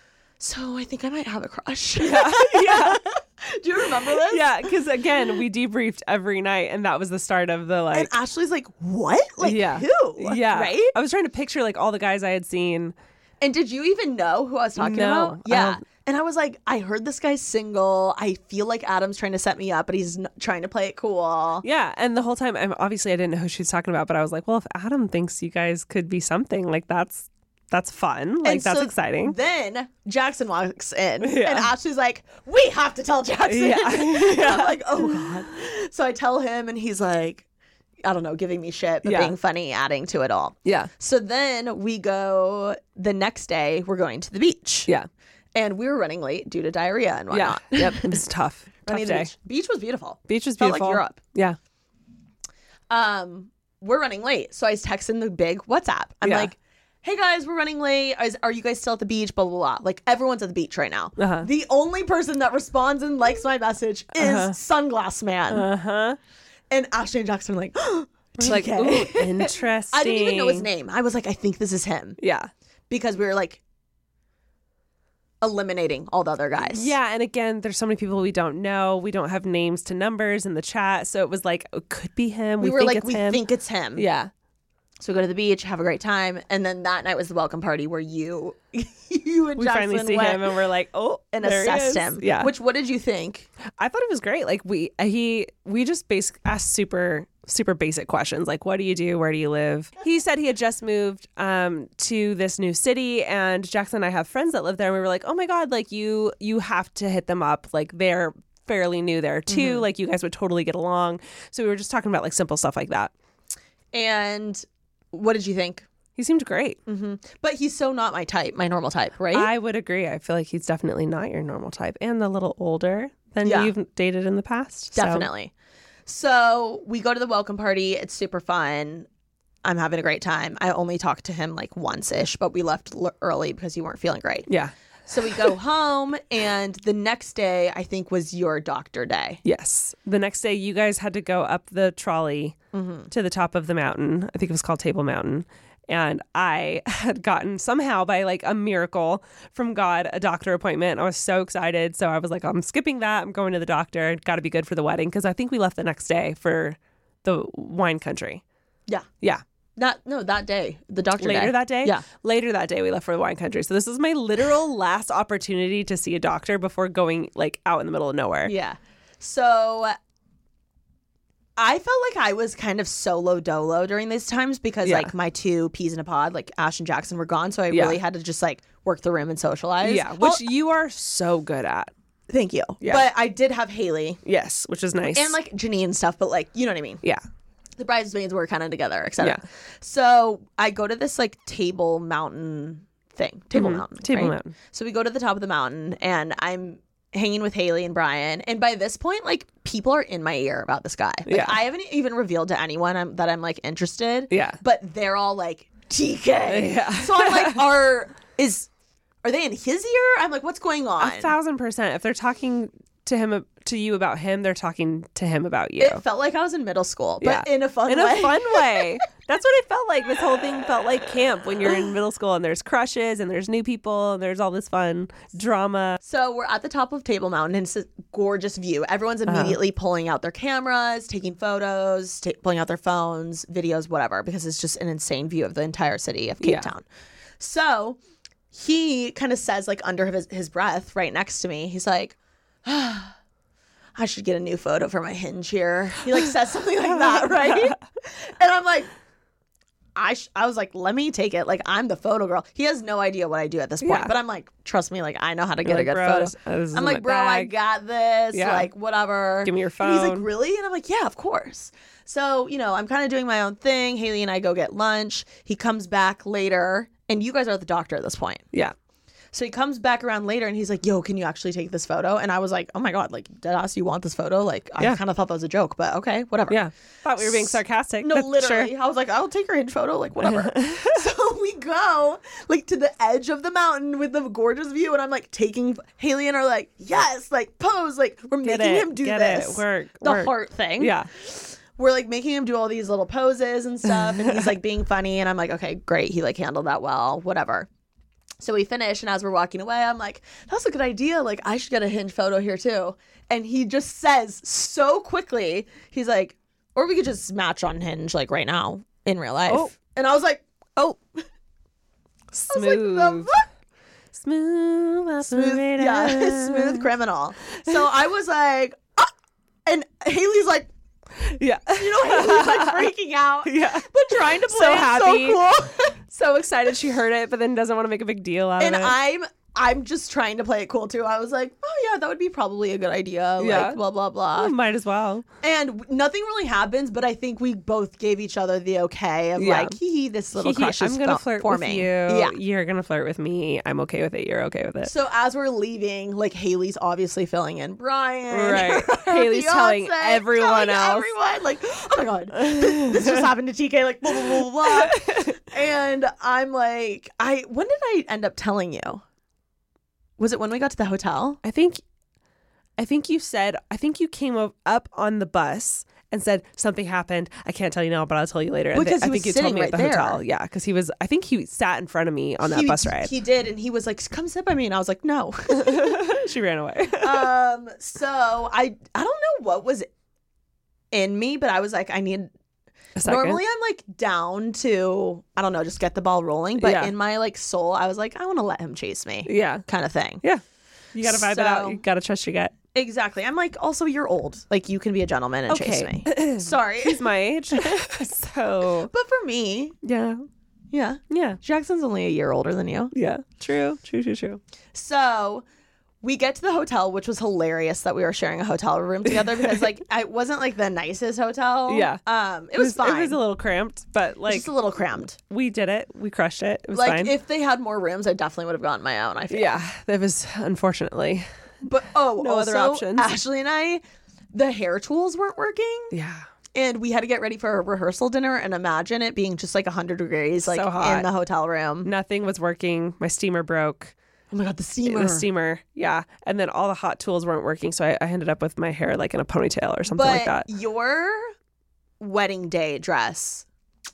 so I think I might have a crush. Yeah. Do you remember this? Yeah, because again, we debriefed every night, and that was the start of the like. And Ashley's like, what? Like, yeah, who? Yeah, Right? I was trying to picture like all the guys I had seen. And did you even know who I was talking No, about? I Yeah. don't- And I was like, I heard this guy's single. I feel like Adam's trying to set me up, but he's n- trying to play it cool. Yeah, and the whole time, I'm obviously I didn't know who she was talking about, but I was like, well, if Adam thinks you guys could be something, like that's that's fun, like And that's so exciting. Then Jackson walks in, Yeah. and Ashley's like, we have to tell Jackson. Yeah. And I'm like, oh, God. So I tell him, and he's like, I don't know, giving me shit, but Yeah. being funny, adding to it all. Yeah, So then we go, the next day, we're going to the beach. yeah, And we were running late due to diarrhea and yeah. whatnot. Yep, it was tough. Tough Running to the day. beach. Beach was beautiful. Beach was Felt beautiful. like Europe. Yeah, Um, we're running late. So I was texting the big WhatsApp. I'm Yeah. like, hey guys, we're running late. Is, are you guys still at the beach? Blah, blah, blah. Like, everyone's at the beach right now. Uh-huh. The only person that responds and likes my message is Uh-huh. Sunglass Man. uh huh. And Ashley and Jackson are like, Like, T K. ooh, interesting. I didn't even know his name. I was like, I think this is him. Yeah, Because we were like, eliminating all the other guys. Yeah, and again, there's so many people we don't know. We don't have names to numbers in the chat, so it was like, it could be him. We, We, were think like, it's we him. think it's him. Yeah. So we go to the beach, have a great time, and then that night was the welcome party where you, you and We Jackson finally see went him, and we're like, oh, and there he assessed is. him. Yeah. Which, what did you think? I thought it was great. Like we he we just basic asked super super basic questions like, what do you do? Where do you live? He said he had just moved um to this new city, and Jackson and I have friends that live there, and we were like, oh my god, like you you have to hit them up. Like they're fairly new there too. Mm-hmm. Like you guys would totally get along. So we were just talking about like simple stuff like that. And what did you think? He seemed great. Mm-hmm. But he's so not my type, my normal type, right? I would agree. I feel like he's definitely not your normal type, and a little older than Yeah. you've dated in the past. So- Definitely. So we go to the welcome party. It's super fun. I'm having a great time. I only talked to him like once-ish, but we left l- early because you weren't feeling great. Yeah. So we go home, and the next day, I think, was your doctor day. Yes. The next day, you guys had to go up the trolley Mm-hmm. to the top of the mountain. I think it was called Table Mountain. And I had gotten somehow by like a miracle from God a doctor appointment. I was so excited. So I was like, I'm skipping that. I'm going to the doctor. Got to be good for the wedding. Because I think we left the next day for the wine country. Yeah. Yeah. Not, no, that day. The doctor Later day. that day? Yeah. Later that day, we left for the wine country. So this is my literal last opportunity to see a doctor before going like out in the middle of nowhere. Yeah. So I felt like I was kind of solo dolo during these times because Yeah. like my two peas in a pod, like Ash and Jackson, were gone. So I Yeah. really had to just like work the room and socialize. Yeah. Which Well, you are so good at. thank you. Yeah. But I did have Haley Yes. Which is nice. and like Janine and stuff, but like, you know what I mean? yeah. The bridesmaids were kind of together, et cetera. Yeah. So I go to this like Table Mountain thing, Table Mhm. Mountain, Table right? Mountain. So we go to the top of the mountain, and I'm hanging with Haley and Brian. And by this point, like people are in my ear about this guy. Like, Yeah. I haven't even revealed to anyone I'm, that I'm like interested. Yeah. But they're all like T K. Yeah. So I'm like, are is are they in his ear? I'm like, what's going on? A thousand percent. If they're talking to him to you about him, they're talking to him about you. It felt like I was in middle school, but Yeah. in a fun in way. a fun way. That's what it felt like. This whole thing felt like camp when you're in middle school and there's crushes and there's new people and there's all this fun drama. So we're at the top of Table Mountain, and it's a gorgeous view. Everyone's immediately pulling out their cameras, taking photos, ta- pulling out their phones, videos, whatever, because it's just an insane view of the entire city of Cape Yeah. Town. So he kind of says, like under his, his breath, right next to me, he's like, ah, I should get a new photo for my Hinge here. He like says something like that, right? And I'm like, I sh- I was like, let me take it. Like, I'm the photo girl. He has no idea what I do at this point, Yeah. but I'm like, trust me, like, I know how to get You're a good like, "Bro, photo. this- uh, this is I'm in like, my bro, I bag." got this. Yeah. Like, whatever. Give me your And he's like, phone. really? And I'm like, yeah, of course. So, you know, I'm kind of doing my own thing. Haley and I go get lunch. He comes back later, and you guys are at the doctor at this point. Yeah. So he comes back around later, and he's like, yo, can you actually take this photo? And I was like, oh my God, like, deadass, you want this photo? Like, I Yeah. kind of thought that was a joke, but okay, whatever. Yeah. Thought we were being sarcastic. No, but literally. Sure. I was like, I'll take your Hinge photo, like whatever. So we go like to the edge of the mountain with the gorgeous view, and I'm like taking Haley and are like, yes, like pose, like we're Get making it, him do get this. it, work, the work. heart thing. Yeah. We're like making him do all these little poses and stuff, and he's like being funny, and I'm like, okay, great. He like handled that well, whatever. So we finish, and as we're walking away, I'm like, that's a good idea. Like, I should get a Hinge photo here too. And he just says so quickly, he's like, or we could just match on Hinge like right now in real life. Oh. And I was like, oh, Smooth. I was like, the fuck? Smooth. Smooth, operator. yeah, smooth criminal. So I was like, ah! And Haley's like, Yeah. you know, Haley's like freaking out, Yeah. but trying to play So it happy. so cool. So excited she heard it, but then doesn't want to make a big deal out And of it. I'm I'm just trying to play it cool too. I was like, oh yeah, that would be probably a good idea. Like Yeah. blah blah blah. Oh, might as well. And w- nothing really happens, but I think we both gave each other the okay of Yeah. like, hee hee, this little Hee hee, crush is I'm gonna fo- flirt forming. with you. Yeah. You're gonna flirt with me. I'm okay with it. You're okay with it. So as we're leaving, like Haley's obviously filling in Brian. Right. her Haley's telling fiancé, everyone telling else. Everyone like, oh my god, this, this just happened to T K. Like blah blah blah blah. blah. And I'm like, I when did I end up telling you? Was it when we got to the hotel? I think, I think you said. I think you came up up on the bus, and said, something happened. I can't tell you now, but I'll tell you later. And Because th- I he think was you told sitting me right at the there. hotel. Yeah, because he was, I think he sat in front of me on that He- bus ride. He did, and he was like, "Come sit by me," and I was like, "No." She ran away. um. So I I don't know what was in me, but I was like, I need. A second. Normally, I'm like down to I don't know, just get the ball rolling. But Yeah. in my like soul, I was like, I want to let him chase me, Yeah. kind of thing. Yeah. You got to vibe it out. So- You got to trust your gut. Exactly. I'm like, also, you're old. Like, you can be a gentleman and chase me. Sorry. He's my age. So, But for me, yeah. yeah, Yeah. Jackson's only a year older than you. Yeah. True. True, true, true. So we get to the hotel, which was hilarious that we were sharing a hotel room together because, like, it wasn't like the nicest hotel. Yeah. Um, it was fine. It was a little cramped, but like just a little crammed. we did it. We crushed it. It was Like, fine. if they had more rooms, I definitely would have gotten my own. I feel. yeah. That was unfortunately. But oh, No also, other options. Ashley and I, the hair tools weren't working. Yeah. And we had to get ready for a rehearsal dinner, and imagine it being just like one hundred degrees, like So hot. in the hotel room. Nothing was working. My steamer broke. Oh my god, the steamer. The steamer. Yeah. And then all the hot tools weren't working. So I, I ended up with my hair like in a ponytail or something but like that. your wedding day dress,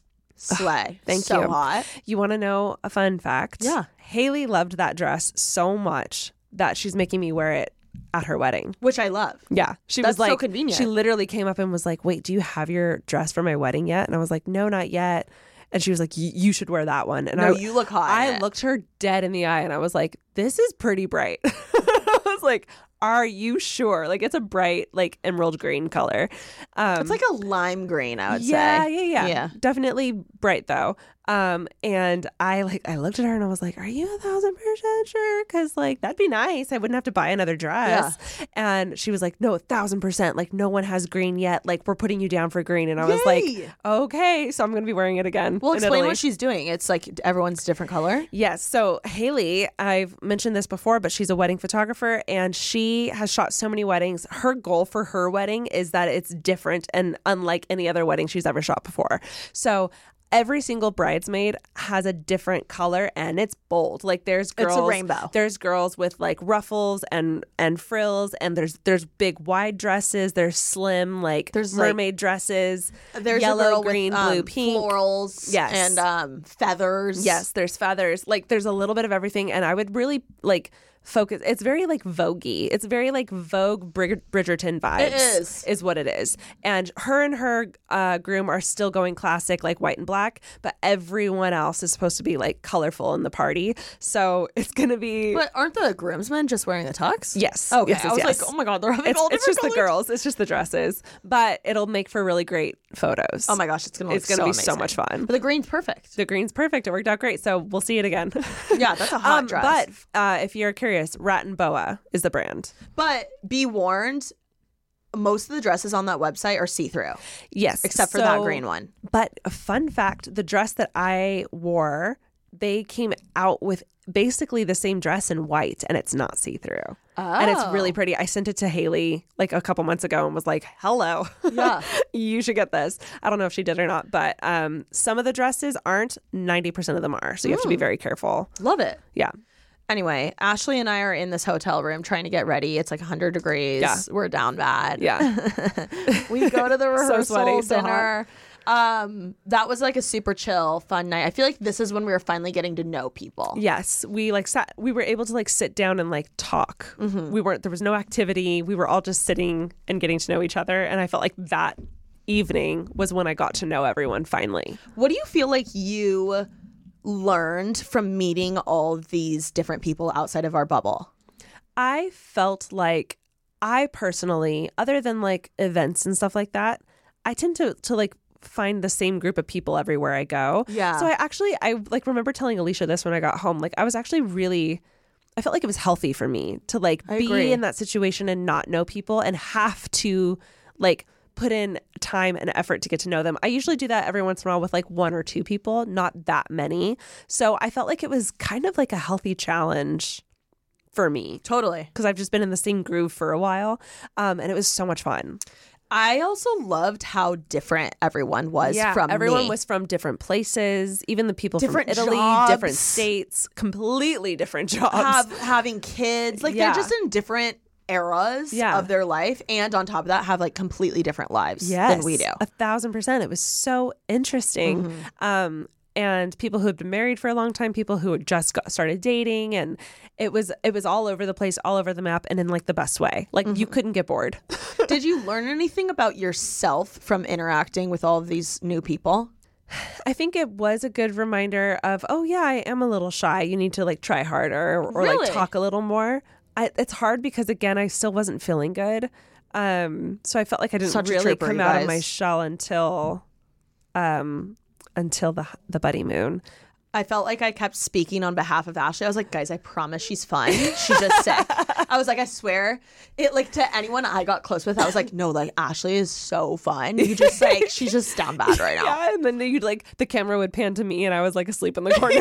slay. Thank so you. hot. You want to know a fun fact? Yeah. Haley loved that dress so much that she's making me wear it at her wedding. Which I love. Yeah. She That's was so like, convenient. She literally came up and was like, wait, do you have your dress for my wedding yet? And I was like, no, not yet. And she was like, you should wear that one. And No, I, you look hot in I it. looked her dead in the eye and I was like, this is pretty bright. I was like, are you sure? Like, it's a bright, like emerald green color. Um, It's like a lime green, I would yeah, say. yeah, yeah, Yeah. Definitely bright though. Um, and I like I looked at her and I was like, "Are you a thousand percent sure? Because like that'd be nice. I wouldn't have to buy another dress." And she was like, "No, a thousand percent. Like no one has green yet. Like we're putting you down for green." And I was like, Yay! "Okay, so I'm gonna be wearing it again." Well, in explain Italy. what she's doing. It's like everyone's different color. Yes. So Haley, I've mentioned this before, but she's a wedding photographer and she has shot so many weddings. Her goal for her wedding is that it's different and unlike any other wedding she's ever shot before. So every single bridesmaid has a different color and it's bold. Like there's girls, It's a rainbow. There's girls with like ruffles and and frills, and there's there's big wide dresses. There's slim like There's, like- mermaid dresses. There's yellow, a girl green, with, um, blue, pink. florals, Yes. and um, feathers. Yes, there's feathers. Like there's a little bit of everything, and I would really like focus. It's very like Vogue-y. It's very like Vogue Brid- Bridgerton vibes. It is. is what it is. And her and her uh, groom are still going classic, like white and black, but everyone else is supposed to be like colorful in the party. So it's gonna be. But aren't the groomsmen just wearing the tux? Yes. Okay. Yes, I yes, was yes. like, oh my god, they're having It's, all it's different just the colors. girls. It's just the dresses, but it'll make for really great photos. Oh my gosh, it's gonna look It's gonna be so amazing. much fun. But the green's perfect. The green's perfect. It worked out great. So we'll see it again. Yeah, that's a hot um, dress. But uh, if you're curious, Rat and Boa is the brand. But be warned, most of the dresses on that website are see-through, Yes. except for that so- green one. But a fun fact, the dress that I wore, they came out with basically the same dress in white and it's not see-through. And it's really pretty. I sent it to Haley like a couple months ago and was like, hello. Yeah. You should get this. I don't know if she did or not, but um, some of the dresses aren't. ninety percent of them are. So you have to be very careful. Love it. Yeah. Anyway, Ashley and I are in this hotel room trying to get ready. It's like one hundred degrees. Yeah. We're down bad. Yeah. We go to the rehearsal sweaty, so dinner. Um, that was like a super chill, fun night. I feel like this is when we were finally getting to know people. Yes, we like sat. We were able to like sit down and like talk. We weren't. There was no activity. We were all just sitting and getting to know each other. And I felt like that evening was when I got to know everyone finally. What do you feel like you learned from meeting all of these different people outside of our bubble? I felt like I personally, other than like events and stuff like that, I tend to to like find the same group of people everywhere I go. Yeah. So I actually I like remember telling Alicia this when I got home. Like I was actually really I felt like it was healthy for me to like I be agree. in that situation and not know people and have to like put in time and effort to get to know them. I usually do that every once in a while with like one or two people, not that many. So I felt like it was kind of like a healthy challenge for me Totally. because I've just been in the same groove for a while. Um, and it was so much fun. I also loved how different everyone was from everyone me. was from different places, even the people Different from Italy, jobs. different states, completely different jobs. Have, having kids. Like Yeah. they're just in different eras Yeah. of their life, and on top of that have like completely different lives yes, than we do. a thousand percent. It was so interesting. Mm-hmm. Um, and people who had been married for a long time, people who had just got started dating, and it was it was all over the place, all over the map, and in like the best way. Like Mm-hmm. you couldn't get bored. Did you learn anything about yourself from interacting with all of these new people? I think it was a good reminder of, oh yeah, I am a little shy. You need to like try harder or Really? like talk a little more. I, it's hard because again, I still wasn't feeling good. Um, so I felt like I didn't Such a really trooper, come you out of guys. my shell until, um, until the the buddy moon. I felt like I kept speaking on behalf of Ashley. I was like, guys, I promise she's fine. She's just sick. I was like, I swear. It like to anyone I got close with, I was like, no, like Ashley is so fun. You just like, she's just down bad right now. Yeah, and then you'd like the camera would pan to me, and I was like asleep in the corner.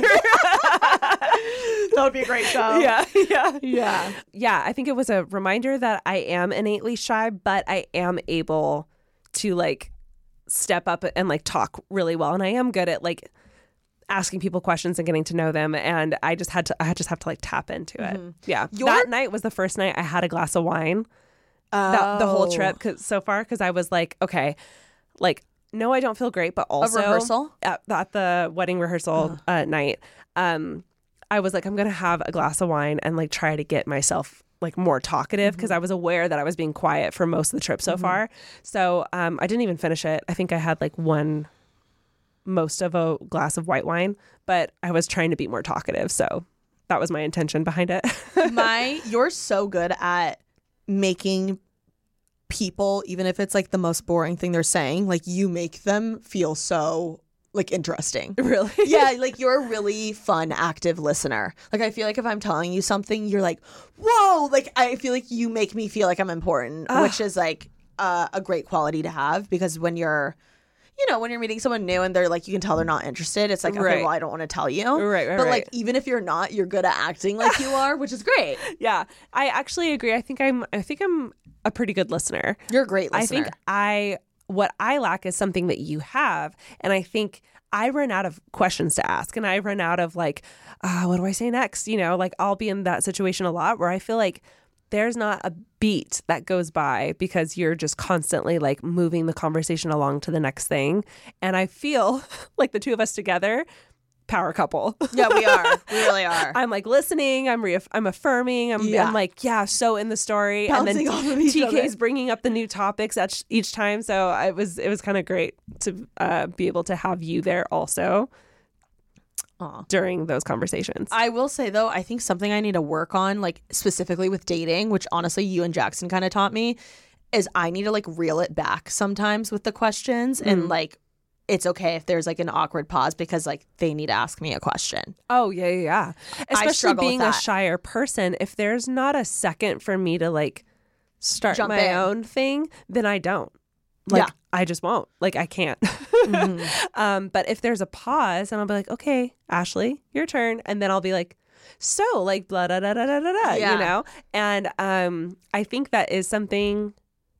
That would be a great show. yeah, yeah, Yeah. yeah. I think it was a reminder that I am innately shy, but I am able to like step up and like talk really well, and I am good at like asking people questions and getting to know them, and I just had to I just have to like tap into it. Mm-hmm. Yeah. Your- That night was the first night I had a glass of wine. That, the whole Oh. trip cause, so far because I was like, okay, like no, I don't feel great, but also rehearsal? at, at the wedding rehearsal uh, night, um, I was like, I'm gonna have a glass of wine and like try to get myself like more talkative because I was aware that I was being quiet for most of the trip so far. So um, I didn't even finish it. I think I had like one most of a glass of white wine, but I was trying to be more talkative. So that was my intention behind it. My, you're so good at making people, even if it's like the most boring thing they're saying, like you make them feel so like interesting. Really? Yeah, like you're a really fun, active listener. Like I feel like if I'm telling you something, you're like, whoa, like I feel like you make me feel like I'm important, which is like uh, a great quality to have because when you're, you know, when you're meeting someone new and they're like, you can tell they're not interested. It's like, okay, Right. well, I don't want to tell you. Right, right, But like, right. even if you're not, you're good at acting like you are, which is great. Yeah, I actually agree. I think I'm. I think I'm a pretty good listener. You're a great listener. I think I what I lack is something that you have, and I think I run out of questions to ask, and I run out of like, uh, what do I say next? You know, like I'll be in that situation a lot where I feel like there's not a beat that goes by because you're just constantly like moving the conversation along to the next thing, and I feel like the two of us together. Power couple. Yeah, we are. We really are. I'm like listening. I'm reaff- I'm affirming. I'm, Yeah. I'm like, yeah, so in the story, Bouncing and off then of each T K's other. bringing up the new topics each, each time. So it was it was kind of great to uh, be able to have you there also Aw. during those conversations. I will say though, I think something I need to work on, like specifically with dating, which honestly you and Jackson kind of taught me, is I need to like reel it back sometimes with the questions and like it's okay if there's like an awkward pause because like they need to ask me a question. Oh yeah, yeah, yeah. Especially struggle with being a that. shyer person, if there's not a second for me to like start Jump my in. own thing, then I don't. Like Yeah. I just won't. Like I can't. um, but if there's a pause, and I'll be like, okay, Ashley, your turn, and then I'll be like, so like blah da da da da da da, Yeah. you know. And um, I think that is something.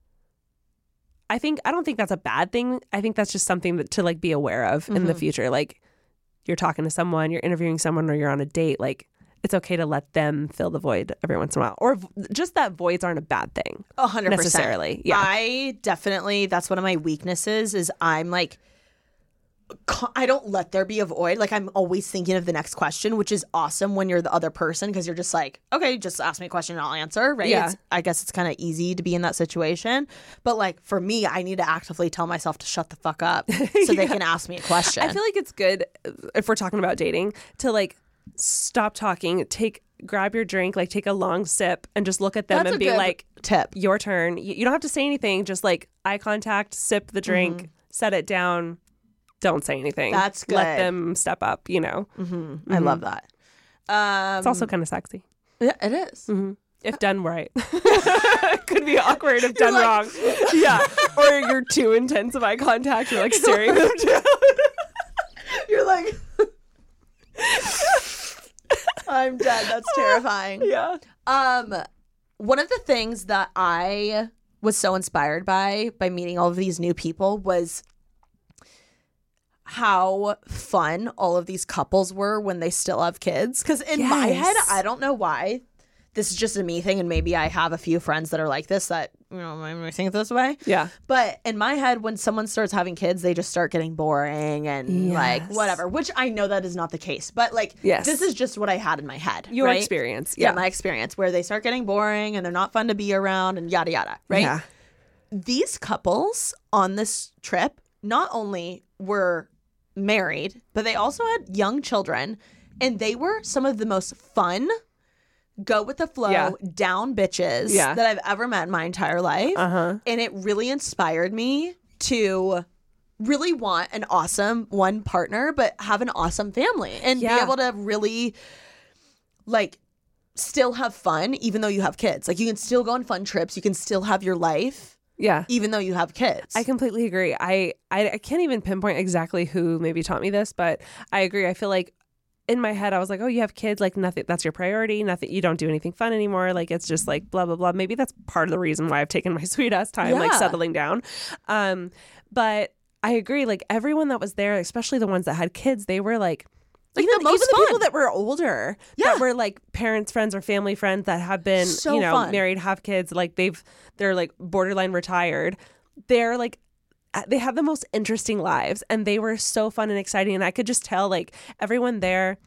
I think I don't think that's a bad thing. I think that's just something that to like be aware of in the future. Like you're talking to someone, you're interviewing someone, or you're on a date. Like it's okay to let them fill the void every once in a while, or v- just that voids aren't a bad thing. A hundred percent. Necessarily, yeah. I definitely, that's one of my weaknesses is I'm like, co- I don't let there be a void. Like I'm always thinking of the next question, which is awesome when you're the other person because you're just like, okay, just ask me a question and I'll answer, right? Yeah. It's, I guess it's kind of easy to be in that situation. But like for me, I need to actively tell myself to shut the fuck up so they can ask me a question. I feel like it's good uh, if we're talking about dating to like stop talking, take grab your drink, like take a long sip, and just look at them That's a and be good like, tip. your turn. You, you don't have to say anything. Just like eye contact, sip the drink, set it down. Don't say anything. That's Let good. them step up, you know. I love that. Um, It's also kind of sexy yeah, it is. if done right. Could be awkward if done wrong. Yeah. Or you're too intense of eye contact. You're like staring them down. You're like, I'm dead. That's terrifying. Yeah. Um, one of the things that I was so inspired by by meeting all of these new people was how fun all of these couples were when they still have kids. Because in my Yes. head, I don't know why this is just a me thing, and maybe I have a few friends that are like this that, you know, I think this way. Yeah. But in my head, when someone starts having kids, they just start getting boring and Yes. like whatever, which I know that is not the case. But like, Yes. this is just what I had in my head. Your right? experience. Yeah. Yeah. my experience where they start getting boring and they're not fun to be around and yada, yada. Right. Yeah. These couples on this trip not only were married, but they also had young children, and they were some of the most fun, go with the flow, Yeah. down bitches Yeah. that I've ever met in my entire life. Uh-huh. And it really inspired me to really want an awesome one partner, but have an awesome family and Yeah. be able to really like still have fun, even though you have kids. Like you can still go on fun trips. You can still have your life, Yeah. even though you have kids. I completely agree. I, I I can't even pinpoint exactly who maybe taught me this, but I agree. I feel like in my head, I was like, oh, you have kids, like nothing, that's your priority. Nothing, you don't do anything fun anymore. Like it's just like blah, blah, blah. Maybe that's part of the reason why I've taken my sweet ass time, like Yeah. settling down. Um, but I agree. Like everyone that was there, especially the ones that had kids, they were like, Like even, the most even the people fun. that were older, Yeah. that were like parents, friends, or family friends that have been, So you know, fun. married, have kids, like they've, they're like borderline retired. They're like, they have the most interesting lives, and they were so fun and exciting. And I could just tell like everyone there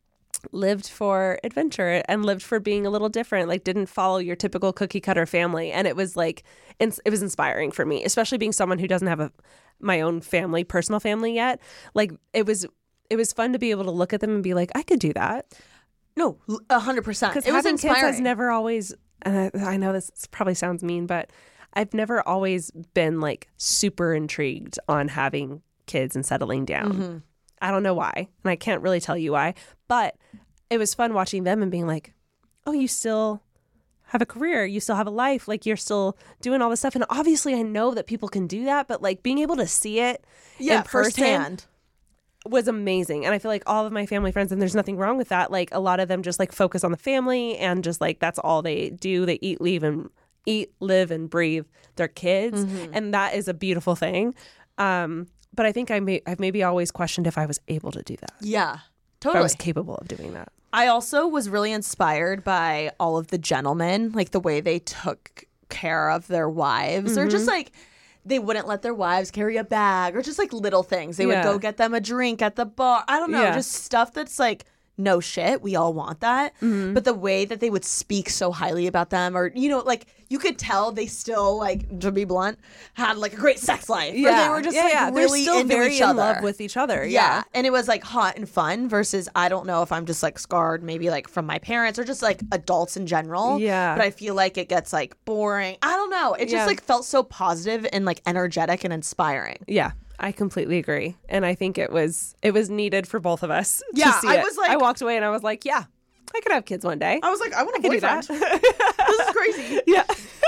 lived for adventure and lived for being a little different, like didn't follow your typical cookie cutter family. And it was like, ins- it was inspiring for me, especially being someone who doesn't have a, my own family, personal family yet. Like it was, it was fun to be able to look at them and be like, I could do that. no, a hundred percent. Because It was having kids inspiring. has never always, and I, I know this probably sounds mean, but I've never always been like super intrigued on having kids and settling down. Mm-hmm. I don't know why, and I can't really tell you why, but it was fun watching them and being like, oh, you still have a career, you still have a life, like you're still doing all this stuff. And obviously I know that people can do that, but like being able to see it yeah, in person firsthand. was amazing. And I feel like all of my family friends, and there's nothing wrong with that, like a lot of them just like focus on the family and just like that's all they do. They eat, leave, and eat, live, and breathe their kids. Mm-hmm. And that is a beautiful thing. Um, but I think I may, I've maybe always questioned if I was able to do that. Yeah, If I totally. was capable of doing that. I also was really inspired by all of the gentlemen, like the way they took care of their wives, or just like they wouldn't let their wives carry a bag, or just like little things. They Yeah. would go get them a drink at the bar. I don't know, Yeah. just stuff that's like, no shit, we all want that. But the way that they would speak so highly about them, or, you know, like you could tell they still, like, to be blunt, had like a great sex life. Or they were just yeah, like yeah. really They're still into very each in other. love with each other. Yeah. Yeah. And it was like hot and fun versus I don't know if I'm just like scarred maybe like from my parents or just like adults in general. Yeah. But I feel like it gets like boring. I don't know. It just Yeah. like felt so positive and like energetic and inspiring. Yeah. I completely agree. And I think it was it was needed for both of us to Yeah, see I it. was like- I walked away and I was like, yeah, I could have kids one day. I was like, I want a could do boyfriend. that. This is crazy. Yeah.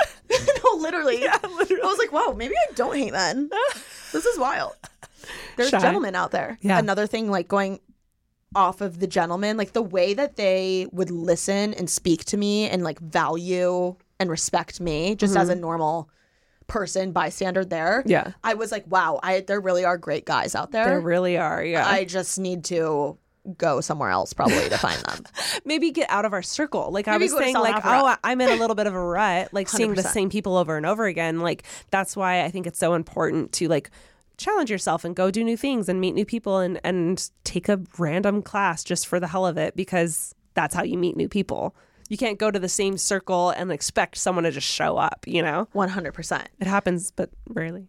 No, literally. Yeah, literally. I was like, wow, maybe I don't hate men. This is wild. There's Shy. gentlemen out there. Yeah. Another thing, like going off of the gentlemen, like the way that they would listen and speak to me and like value and respect me just as a normal person, bystander there. Yeah. I was like, wow, I there really are great guys out there. There really are. Yeah. I just need to go somewhere else probably to find them. Maybe get out of our circle. Like I Maybe was go to saying, South like, Africa. oh, I- I'm in a little bit of a rut, like seeing the one hundred percent. same people over and over again. Like that's why I think it's so important to like challenge yourself and go do new things and meet new people and and take a random class just for the hell of it, because that's how you meet new people. You can't go to the same circle and expect someone to just show up, you know? one hundred percent. It happens, but rarely.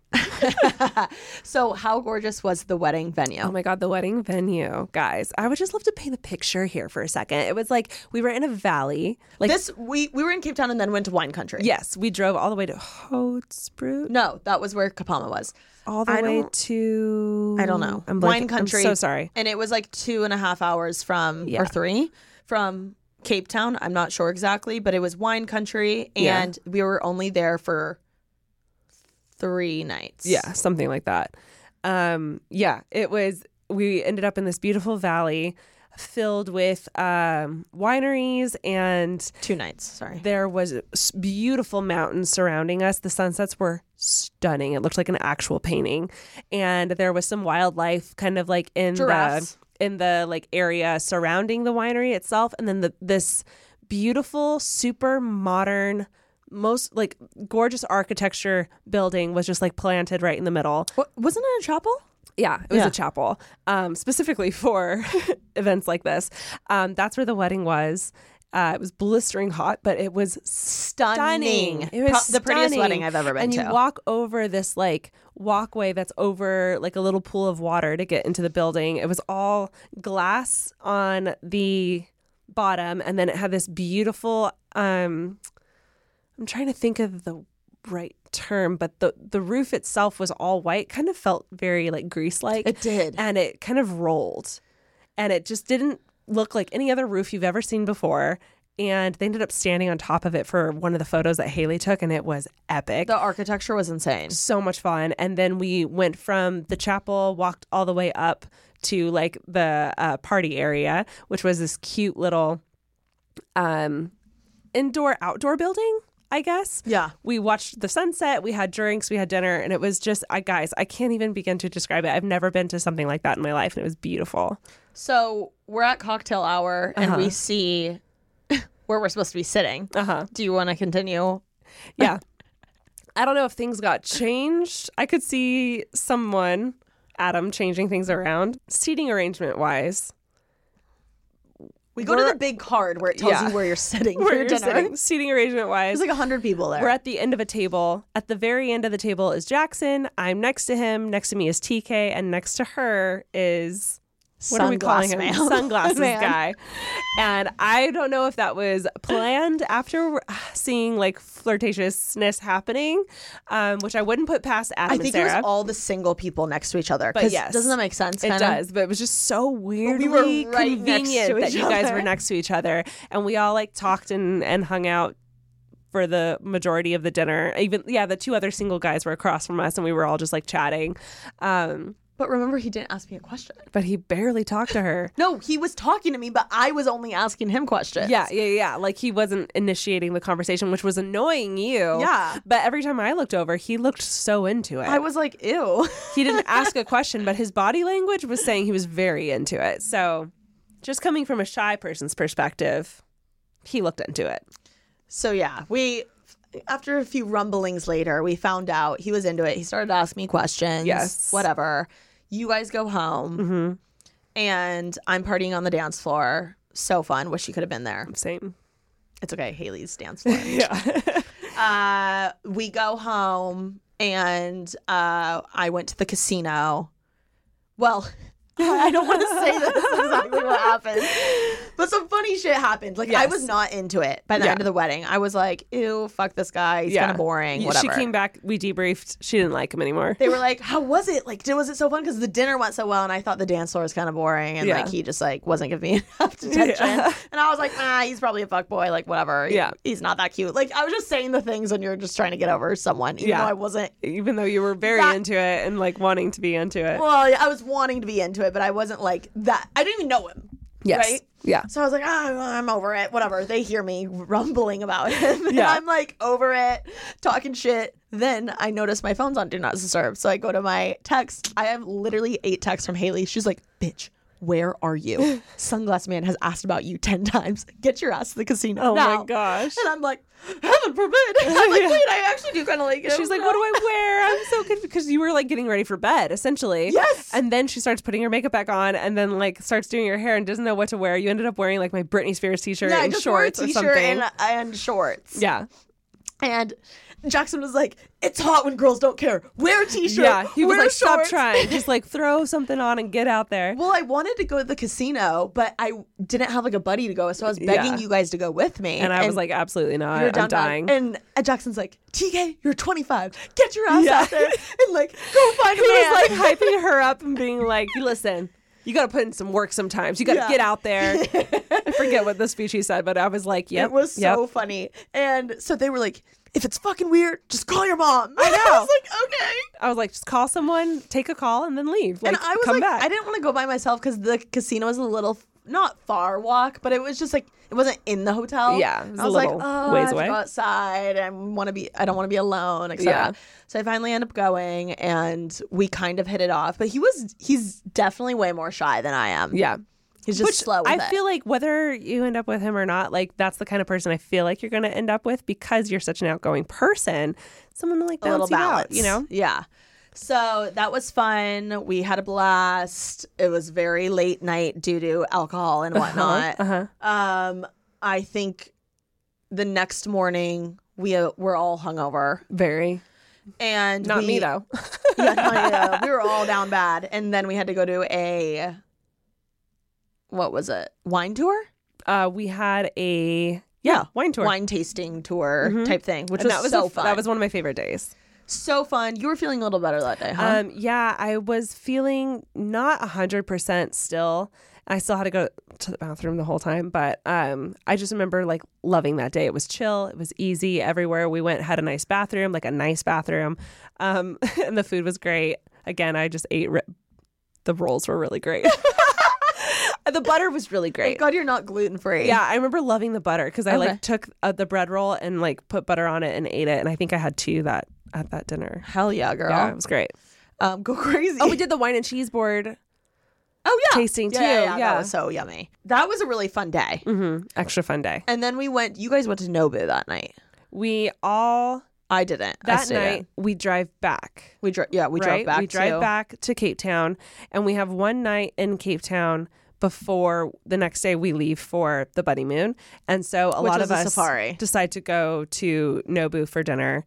So how gorgeous was the wedding venue? Oh my God, the wedding venue, guys. I would just love to paint a picture here for a second. It was like we were in a valley. Like This we we were in Cape Town and then went to wine country. yes, we drove all the way to Hoedspruit. No, that was where Kapama was. All the I way don't- to I don't know. I'm Wine blanking. country. I'm so sorry. And it was like two and a half hours from Yeah. or three from Cape Town. I'm not sure exactly, but it was wine country, Yeah. and we were only there for three nights. Yeah, something like that. Um, yeah, it was. We ended up in this beautiful valley filled with um, wineries, and two nights. Sorry. there was s- beautiful mountains surrounding us. The sunsets were stunning. It looked like an actual painting, and there was some wildlife kind of like in Giraffes. the in the like area surrounding the winery itself, and then the this beautiful, super modern, most like gorgeous architecture building was just like planted right in the middle. What, wasn't it a chapel? Yeah, it was Yeah. a chapel, um, specifically for events like this. Um, that's where the wedding was. Uh, it was blistering hot, but it was stunning. Stunning. It was Pro- the prettiest stunning. wedding I've ever been and to. And you walk over this like walkway that's over like a little pool of water to get into the building. It was all glass on the bottom, and then it had this beautiful. Um, I'm trying to think of the right term, but the the roof itself was all white. Kind of felt very like grease-like. It did. And it kind of rolled, and it just didn't look like any other roof you've ever seen before. And they ended up standing on top of it for one of the photos that Haley took, and it was epic. The architecture was insane. So much fun. And then we went from the chapel, walked all the way up to like the uh, party area, which was this cute little um, indoor outdoor building, I guess. Yeah. We watched the sunset, we had drinks, we had dinner, and it was just, I guys, I can't even begin to describe it. I've never been to something like that in my life, and it was beautiful. So we're at cocktail hour, and Uh-huh. we see where we're supposed to be sitting. Uh-huh. Do you want to continue? Yeah. I don't know if things got changed. I could see someone, Adam, changing things around. Seating arrangement wise. We go to We're- the big card where it tells Yeah. you where you're sitting Where for you're dinner. sitting. Seating arrangement wise. There's like a hundred people there. We're at the end of a table. At the very end of the table is Jackson. I'm next to him. Next to me is T K. And next to her is... What are we calling him? Sunglass man. Sunglasses Man. guy. And I don't know if that was planned after seeing like flirtatiousness happening, um, which I wouldn't put past Adam I and think it Sarah. was all the single people next to each other. But 'Cause yes. doesn't that make sense? It kinda? does, but it was just so weirdly were right next convenient to that each you guys other. were next to each other, and we all like talked and, and hung out for the majority of the dinner. Even yeah, the two other single guys were across from us, and we were all just like chatting. Um, But remember, he didn't ask me a question. but he barely talked to her. No, he was talking to me, but I was only asking him questions. Yeah, yeah, yeah. Like he wasn't initiating the conversation, which was annoying you. Yeah. But every time I looked over, he looked so into it. I was like, ew. He didn't ask a question, but his body language was saying he was very into it. So just coming from a shy person's perspective, he looked into it. So yeah, we, after a few rumblings later, we found out he was into it. He started to ask me questions. Yes. Whatever. You guys go home. Mm-hmm. And I'm partying on the dance floor. So fun. Wish you could have been there. Same. It's okay. Haley's dance floor. Yeah. uh, we go home and uh, I went to the casino. Well, I don't want to say this exactly what happened, but some funny shit happened. Like I Yes. was not into it by the Yeah. end of the wedding. I was like, ew, fuck this guy. He's kind of boring. She Whatever. came back. We debriefed. She didn't like him anymore. They were like, how was it? Like, did, was it so fun? Because the dinner went so well, and I thought the dance floor was kind of boring, and Yeah. like he just like wasn't giving me enough attention. Yeah. And I was like, nah, he's probably a fuckboy. Like, whatever. He- Yeah. he's not that cute. Like, I was just saying the things when you're just trying to get over someone, even Yeah. though I wasn't. Even though you were very That- into it and like wanting to be into it. Well, I was wanting to be into it, but I wasn't like that. I didn't even know him. Yes. Right? Yeah. So I was like, oh, I'm over it. Whatever. They hear me rumbling about him. And Yeah. I'm like over it, talking shit. Then I notice my phone's on Do Not Disturb. So I go to my text. I have literally eight texts from Haley. She's like, bitch, where are you? Sunglass Man has asked about you ten times. Get your ass to the casino Oh now. my gosh. And I'm like, heaven forbid. I'm like, Yeah. wait, I actually do kind of like him. She's like, what do I wear? I'm so confused. Because you were like getting ready for bed, essentially. Yes. And then she starts putting her makeup back on and then like starts doing her hair and doesn't know what to wear. You ended up wearing like my Britney Spears t-shirt Yeah, I and just wore a shorts or t-shirt something. and, and shorts. Yeah. And Jackson was like, it's hot when girls don't care. Wear a t-shirt. Yeah. He was wear like, stop shorts." trying. Just like throw something on and get out there. Well, I wanted to go to the casino, but I didn't have like a buddy to go, so I was begging Yeah. you guys to go with me. And I was like, absolutely not. "You're I'm down, down." dying. And uh, Jackson's like, T K, you're twenty-five. Get your ass Yeah. out there and like go find a He man. was like hyping her up and being like, listen, you got to put in some work sometimes. You got to Yeah. get out there. I forget what the speech he said, but I was like, yep. It was yep. so funny. And so they were like, if it's fucking weird, just call your mom. I know. I was like, okay. I was like, just call someone, take a call, and then leave. Like, And I was come like, back. I didn't want to go by myself because the casino was a little, not far walk, but it was just like, it wasn't in the hotel. Yeah, it was I a was little like, oh, ways I have to away. go outside. I want to be, I don't want to be alone, et cetera. Yeah. So I finally end up going, and we kind of hit it off. But he was, he's definitely way more shy than I am. Yeah. He's just Which slow with I it. feel like whether you end up with him or not, like that's the kind of person I feel like you're going to end up with because you're such an outgoing person. Someone to like a little balance you balance, out, you know? Yeah. So that was fun. We had a blast. It was very late night due to alcohol and whatnot. Uh-huh. Um, I think the next morning we uh, were all hungover, Very. and Not we, me though. yeah, not you, though. We were all down bad, and then we had to go to a what was it? Wine tour? Uh, we had a yeah, Yeah. wine tour. Wine tasting tour Mhm. type thing, which And was, that was so a- fun. That was one of my favorite days. so fun. You were feeling a little better that day, huh? Um, yeah, I was feeling not a hundred percent still. I still had to go to the bathroom the whole time, but um, I just remember like loving that day. It was chill. It was easy. Everywhere we went had a nice bathroom, like a nice bathroom, um, and the food was great. Again, I just ate. Ri- the rolls were really great. The butter was really great. Thank God you're not gluten free. Yeah, I remember loving the butter because I Okay. like took uh, the bread roll and like put butter on it and ate it, and I think I had two that at that dinner. Hell yeah, girl. Yeah, it was great. Um, go crazy. Oh, we did the wine and cheese board oh yeah, tasting yeah, too. Yeah, yeah, Yeah. that was so yummy. That was a really fun day. Mm-hmm. Extra fun day. And then we went. You guys went to Nobu that night. We all I didn't. I that stayed night in. we drive back. we drove. Yeah, we right? drove back. We drive too. back to Cape Town, and we have one night in Cape Town before the next day we leave for the Buddy Moon. And so a Which lot was of a us safari. decide to go to Nobu for dinner.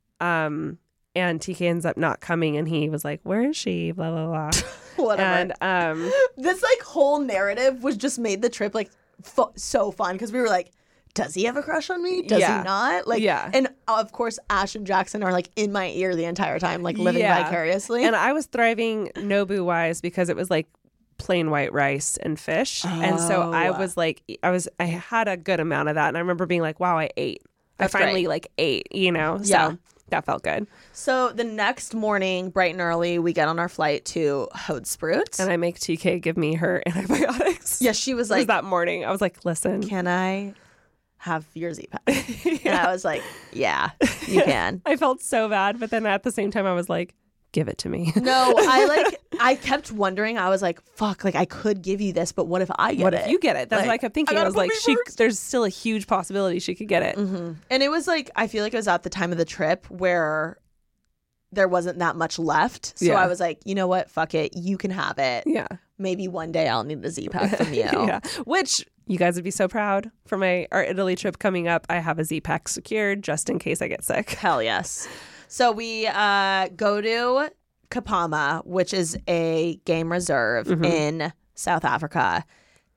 Um, and T K ends up not coming, and he was like, "Where is she?" Blah blah blah. Whatever. And um, This like whole narrative was just made the trip like fu- so fun because we were like, does he have a crush on me? Does Yeah. he not? Like, Yeah. And of course, Ash and Jackson are like in my ear the entire time, like living Yeah. vicariously. and I was thriving Nobu wise because it was like plain white rice and fish, and so I Oh. was like, I was, I had a good amount of that, and I remember being like, "Wow, I ate." That's I finally great. like ate, you know. So Yeah. that felt good. So the next morning, bright and early, we get on our flight to Hoedspruit. And I make T K give me her antibiotics. yeah, she was It was like, that morning. I was like, "Listen." can I have your Z-Pack? And I was like, yeah, you can. I felt so bad, but then at the same time, I was like, "Give it to me." No, I like, I kept wondering, I was like, fuck, like I could give you this, but what if I get What it? if you get it? That's Like, what I kept thinking. I I, gotta was put like, me she. first. There's still a huge possibility she could get it. And it was like, I feel like it was at the time of the trip where there wasn't that much left. So Yeah. I was like, you know what? Fuck it. You can have it. Yeah. Maybe one day I'll need the Z-Pack from you. Yeah. Which you guys would be so proud for my our Italy trip coming up. I have a Z-Pack secured just in case I get sick. Hell yes. So we uh, go to Kapama, which is a game reserve Mm-hmm. in South Africa.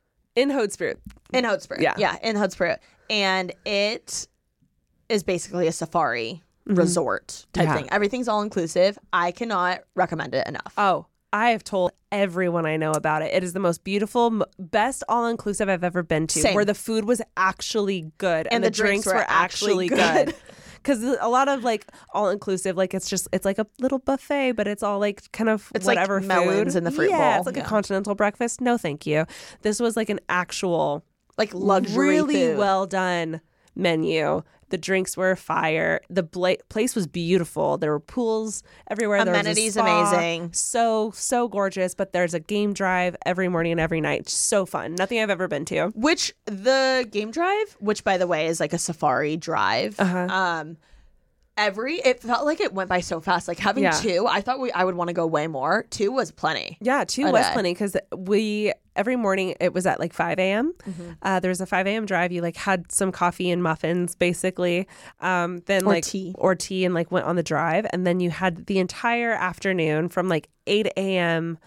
In Hoedspruit. In Hoedspruit. Yeah. Yeah, in Hoedspruit. And it is basically a safari resort type Mm-hmm. Yeah. thing. Everything's all inclusive. I cannot recommend it enough. Oh, I have told everyone I know about it. It is the most beautiful, m- best all-inclusive I've ever been to, Same. where the food was actually good And and, the drinks were were actually actually good. good. Because a lot of like all-inclusive, like it's just it's like a little buffet, but it's all like kind of It's like whatever melons food. in the fruit yeah, bowl. it's like Yeah. a continental breakfast. No, thank you. This was like an actual Like luxury really food. well done menu. The drinks were fire. The bla- place was beautiful. There were pools everywhere. Amenities there was a spa. amazing. So, so gorgeous. But there's a game drive every morning and every night. So fun. Nothing I've ever been to. Which the game drive, which by the way is like a safari drive. Uh-huh. Um, every it felt like it went by so fast. Like having Yeah. two, I thought we I would want to go way more. Two was plenty. Yeah, two A was day. plenty because we every morning it was at like five a.m. Mm-hmm. Uh, there was a five a.m. drive. You like had some coffee and muffins basically, um, then Or like tea. or tea and like went on the drive, and then you had the entire afternoon from like eight a.m.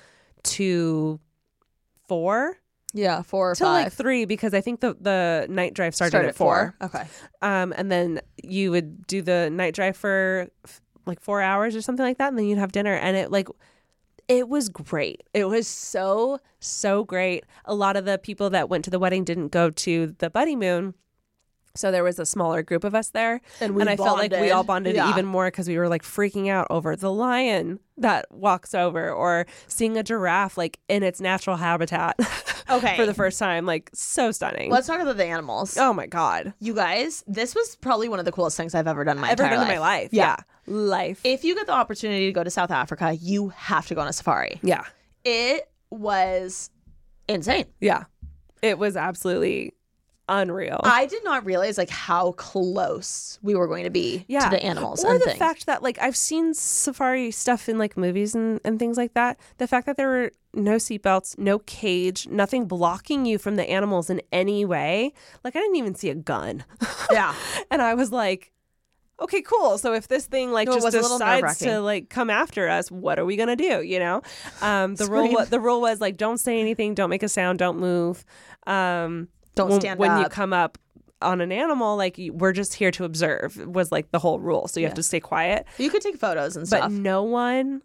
to four Yeah, four or to five. like three because I think the the night drive started, Start at four. Okay. Um, and then you would do the night drive for f- like four hours or something like that, and then you'd have dinner, and it like it was great. It was so so great. A lot of the people that went to the wedding didn't go to the Buddy Moon. So there was a smaller group of us there, And we I felt like we bonded. all bonded Yeah. even more because we were like freaking out over the lion that walks over, or seeing a giraffe like in its natural habitat Okay. for the first time. Like so stunning. Let's talk about the animals. oh my god, You guys, this was probably one of the coolest things I've ever done in my ever entire done life. in my life? Yeah. Yeah, life. If you get the opportunity to go to South Africa, you have to go on a safari. yeah, It was insane. Yeah. It was absolutely unreal. I did not realize like how close we were going to be yeah. to the animals or and the things. fact that like I've seen safari stuff in like movies and, and things like that. The fact that there were no seatbelts, no cage, nothing blocking you from the animals in any way. Like I didn't even see a gun. Yeah. And I was like, okay, cool. So if this thing like No, it just was a little decides to nerve-wracking. like come after us, what are we gonna do? You know, um, the rule Scream. wa- the rule was like don't say anything, don't make a sound, don't move. Um, Don't when, stand when you up. come up on an animal. Like you- we're just here to observe was like the whole rule. So you have to stay quiet. You could take photos and But stuff. no one,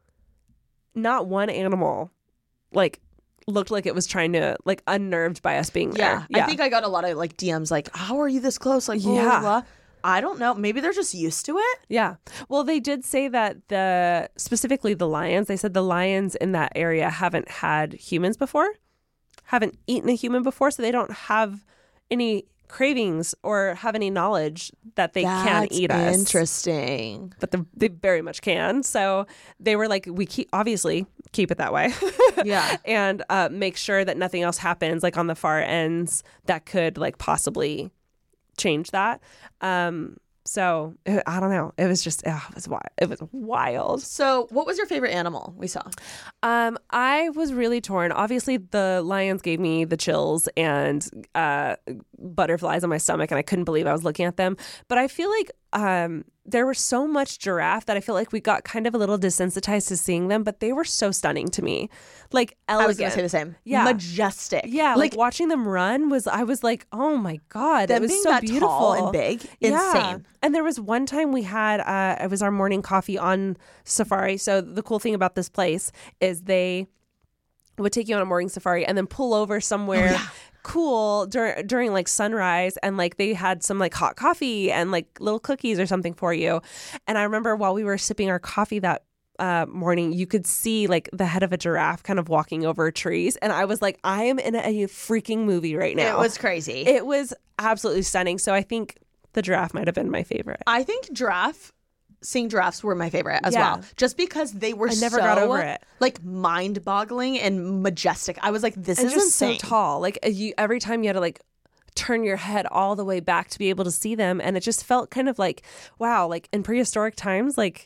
not one animal, like looked like it was trying to like unnerved by us being yeah. there. I think I got a lot of like D Ms like, how are you this close? Like, blah, Yeah. blah, blah. I don't know. Maybe they're just used to it. Yeah. Well, they did say that the specifically the lions, they said the lions in that area haven't had humans before, haven't eaten a human before, so they don't have any cravings or have any knowledge that they can That's eat us. Interesting. But the, they very much can. So they were like, we keep obviously keep it that way. Yeah. And uh, make sure that nothing else happens like on the far ends that could like possibly change that. Um, so it, I don't know. It was just, oh, it was wild. It was wild. So, what was your favorite animal we saw? Um, I was really torn. Obviously, the lions gave me the chills and uh, butterflies on my stomach, and I couldn't believe I was looking at them. But I feel like um, there was so much giraffe that I feel like we got kind of a little desensitized to seeing them, but they were so stunning to me. Like elegant. I was going to say the same. Yeah. Majestic. Yeah, like, watching them run was, I was like, oh my God, them it was being so that beautiful. tall and big. Yeah. Insane. And there was one time we had, uh, it was our morning coffee on safari. So the cool thing about this place is they would take you on a morning safari and then pull over somewhere cool during during like sunrise, and like they had some like hot coffee and like little cookies or something for you. And I remember while we were sipping our coffee that uh morning, you could see like the head of a giraffe kind of walking over trees, and I was like, I am in a, a freaking movie right now. It was crazy. It was absolutely stunning. So I think the giraffe might have been my favorite. I think giraffe, seeing giraffes were my favorite as Yeah. well. Just because they were I never so, got over it. like, mind-boggling and majestic. I was like, this And is just insane. so tall. Like uh, you, every time you had to like turn your head all the way back to be able to see them, and it just felt kind of like, wow, like in prehistoric times, like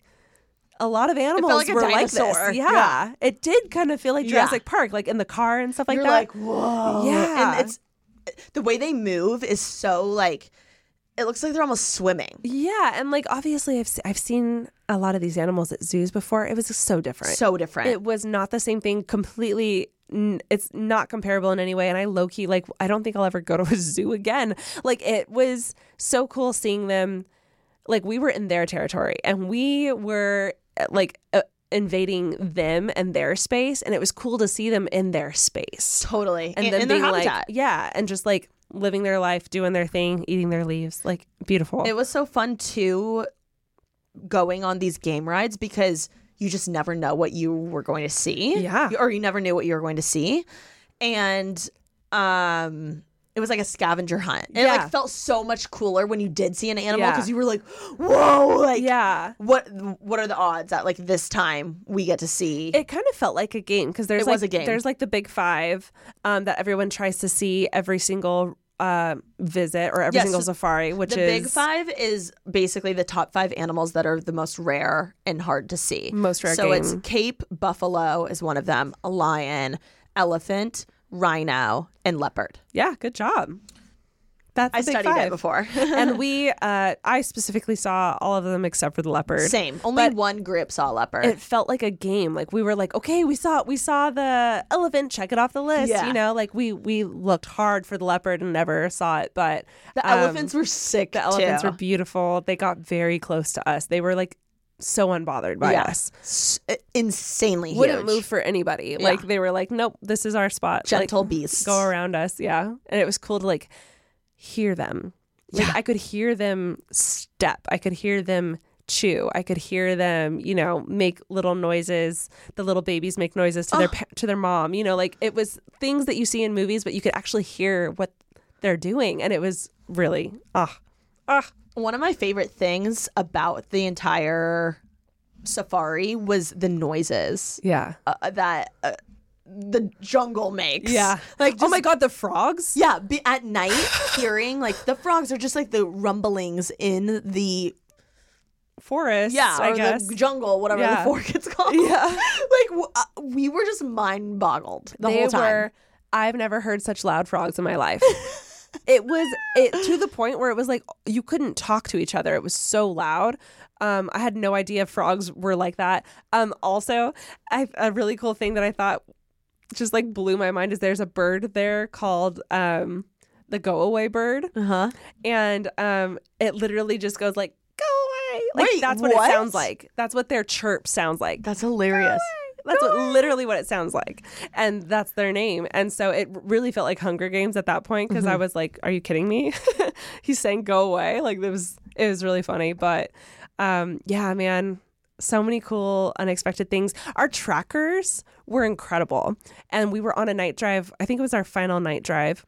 a lot of animals like a were dinosaur. like this. Yeah. Yeah. It did kind of feel like Yeah. Jurassic Park, like in the car and stuff like You're that. like, whoa. Yeah. And it's, the way they move is so, like, it looks like they're almost swimming. Yeah, and like obviously I've se- I've seen a lot of these animals at zoos before. It was so different. So different. It was not the same thing. Completely, n- it's not comparable in any way. And I low key like I don't think I'll ever go to a zoo again. Like it was so cool seeing them. Like we were in their territory, and we were uh, like uh, invading them and their space, and it was cool to see them in their space. Totally. And in, then in their being like, habitat. yeah, and just like living their life, doing their thing, eating their leaves, like beautiful. It was so fun, too, going on these game rides, because you just never know what you were going to see. Yeah. Or you never knew what you were going to see. And um, it was like a scavenger hunt. And It Yeah. like felt so much cooler when you did see an animal, Yeah. because you were like, whoa, like, yeah. what what are the odds that like this time we get to see? It kind of felt like a game because there's It like was a game. there's like the big five um, that everyone tries to see every single uh, visit or every Yes, single safari, which the is big five is basically the top five animals that are the most rare and hard to see. Most rare So it's game. Cape buffalo is one of them, a lion, elephant, rhino, and leopard. Yeah, good job. That's I the big studied five. it before. And we, uh, I specifically saw all of them except for the leopard. Same. Only But one group saw leopard. It felt like a game. Like we were like, okay, we saw we saw the elephant, check it off the list. Yeah. You know, like we we looked hard for the leopard and never saw it. But the um, elephants were sick. the elephants too. were beautiful. They got very close to us. They were like so unbothered by Yeah. us. S- insanely huge. Wouldn't move for anybody. Yeah. Like they were like, nope, this is our spot. Gentle like, beasts. Go around us. Yeah. And it was cool to like hear them. Like Yeah. I could hear them step. I could hear them chew. I could hear them, you know, make little noises. The little babies make noises to their pa- to their mom. You know, like it was things that you see in movies, but you could actually hear what they're doing, and it was really ah ah. One of my favorite things about the entire safari was the noises Yeah. uh, that uh, the jungle makes. Yeah. Like, oh just- my God, the frogs? Yeah, be, at night, hearing, like, the frogs are just like the rumblings in the, Forest, yeah, I or guess. the jungle, whatever Yeah. the fork it's called. Yeah. Like, w- uh, we were just mind boggled the they whole time. were, I've never heard such loud frogs in my life. It was it to the point where it was like you couldn't talk to each other. It was so loud. Um, I had no idea frogs were like that. Um, also, I, a really cool thing that I thought just like blew my mind is there's a bird there called um, the go away bird, Uh-huh. and um, it literally just goes like go away. Like Wait, that's what, what? it sounds like. That's what their chirp sounds like. That's hilarious. That's what literally what it sounds like. And that's their name. And so it really felt like Hunger Games at that point because Mm-hmm. I was like, are you kidding me? He's saying go away. Like it was it was really funny. But um, yeah, man, so many cool unexpected things. Our trackers were incredible. And we were on a night drive. I think it was our final night drive.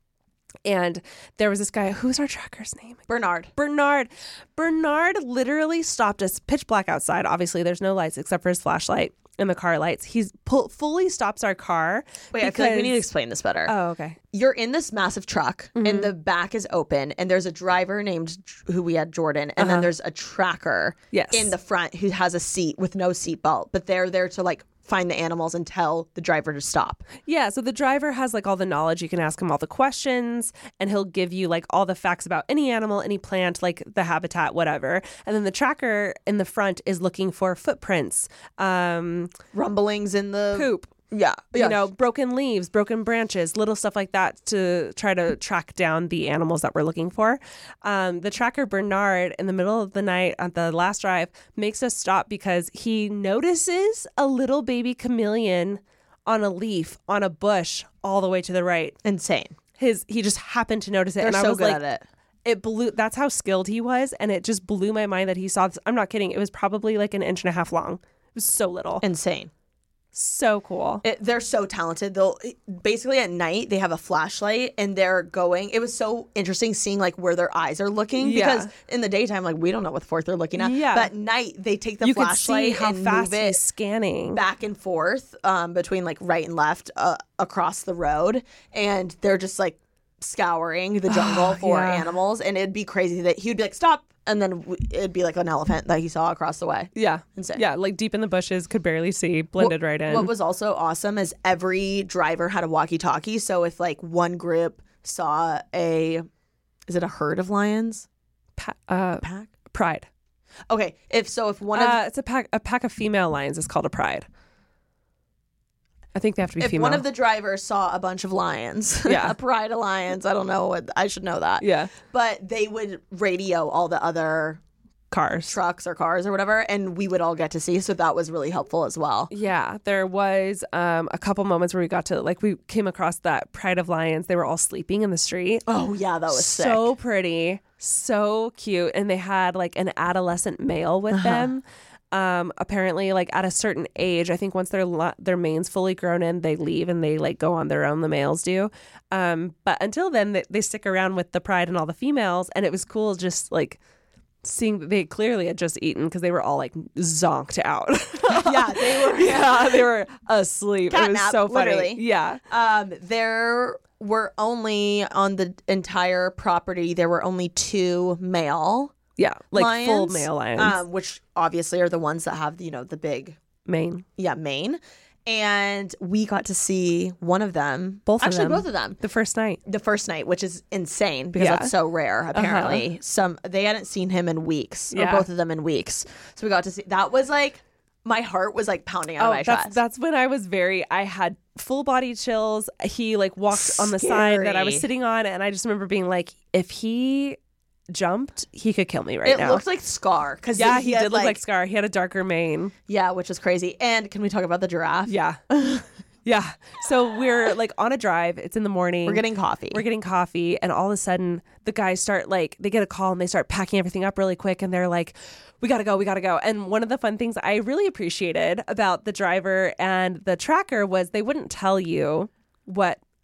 And there was this guy, who's our tracker's name? Bernard. Bernard. Bernard literally stopped us, pitch black outside. Obviously, there's no lights except for his flashlight and the car lights. He's pull, fully stops our car. Wait, I feel like we need to because- explain this better. Oh, okay. You're in this massive truck and the back is open and there's a driver named who we had Jordan and then there's a tracker Yes. in the front who has a seat with no seatbelt, but they're there to like find the animals and tell the driver to stop. Yeah, so the driver has like all the knowledge. You can ask him all the questions and he'll give you like all the facts about any animal, any plant, like the habitat, whatever. And then the tracker in the front is looking for footprints, um, Rumblings in the poop. Yeah, You know, broken leaves, broken branches, little stuff like that to try to track down the animals that we're looking for. Um, the tracker Bernard, in the middle of the night at the last drive, makes us stop because he notices a little baby chameleon on a leaf on a bush all the way to the right. insane. His he just happened to notice it, They're and I so was good like, at it. it blew. That's how skilled he was, and it just blew my mind that he saw this. I'm not kidding. It was probably like an inch and a half long. It was so little. Insane. So cool. It, they're so talented. They'll basically at night they have a flashlight and they're going. It was so interesting seeing like where their eyes are looking Yeah. because in the daytime like we don't know what fork they're looking at. Yeah. But at night they take the You could flashlight see how and fast move it he's scanning. back and forth um, between like right and left uh, across the road, and they're just like scouring the jungle for yeah. animals. And it'd be crazy that he would be like stop, and then w- it'd be like an elephant that he saw across the way. Yeah. Insane. Yeah, like deep in the bushes, could barely see, blended right in. What was also awesome is every driver had a walkie-talkie. So if like one group saw a, is it a herd of lions? Pa- uh, Pack? pride. Okay, if so, if one of Uh, it's a pack. A pack of female lions is called a pride. I think they have to be if female. one of the drivers saw a bunch of lions, Yeah. a pride of lions, I don't know what I should know that. yeah, But they would radio all the other cars. trucks or cars or whatever, and we would all get to see. So that was really helpful as well. Yeah, there was um, a couple moments where we got to like we came across that pride of lions. They were all sleeping in the street. Oh yeah, that was so sick. pretty, so cute, and they had like an adolescent male with Uh-huh. them. Um, apparently, like at a certain age, I think once their lo- their mane's fully grown in, they leave and they like go on their own. The males do, um, but until then, they, they stick around with the pride and all the females. And it was cool, just like seeing that they clearly had just eaten because they were all like zonked out. Yeah, they were. yeah, they were asleep. Cat it was nap, so funny. literally. Yeah. Um, there were only on the entire property. There were only two male. Yeah, like lions, full male lions. um, which obviously are the ones that have you know the big Maine. yeah mane, and we got to see one of them. Both of actually them. both of them The first night. the first night, which is insane because Yeah. Uh-huh. that's so rare. Apparently, some they hadn't seen him in weeks, or Yeah. both of them in weeks. So we got to see. That was like my heart was like pounding out of my Oh, that's chest. that's when I was very. I had full body chills. He like walked on the side that I was Scary. sitting on, and I just remember being like, if he jumped, he could kill me right it now. looked like Scar because yeah, he, did look like Scar. He had a darker mane. yeah, which is crazy. And can we talk about the giraffe? Yeah, yeah. So we're like on a drive. It's in the morning. We're getting coffee. We're getting coffee, and all of a sudden, the guys start like they get a call and they start packing everything up really quick, and they're like, "We gotta go, we gotta go." And one of the fun things I really appreciated about the driver and the tracker was they wouldn't tell you what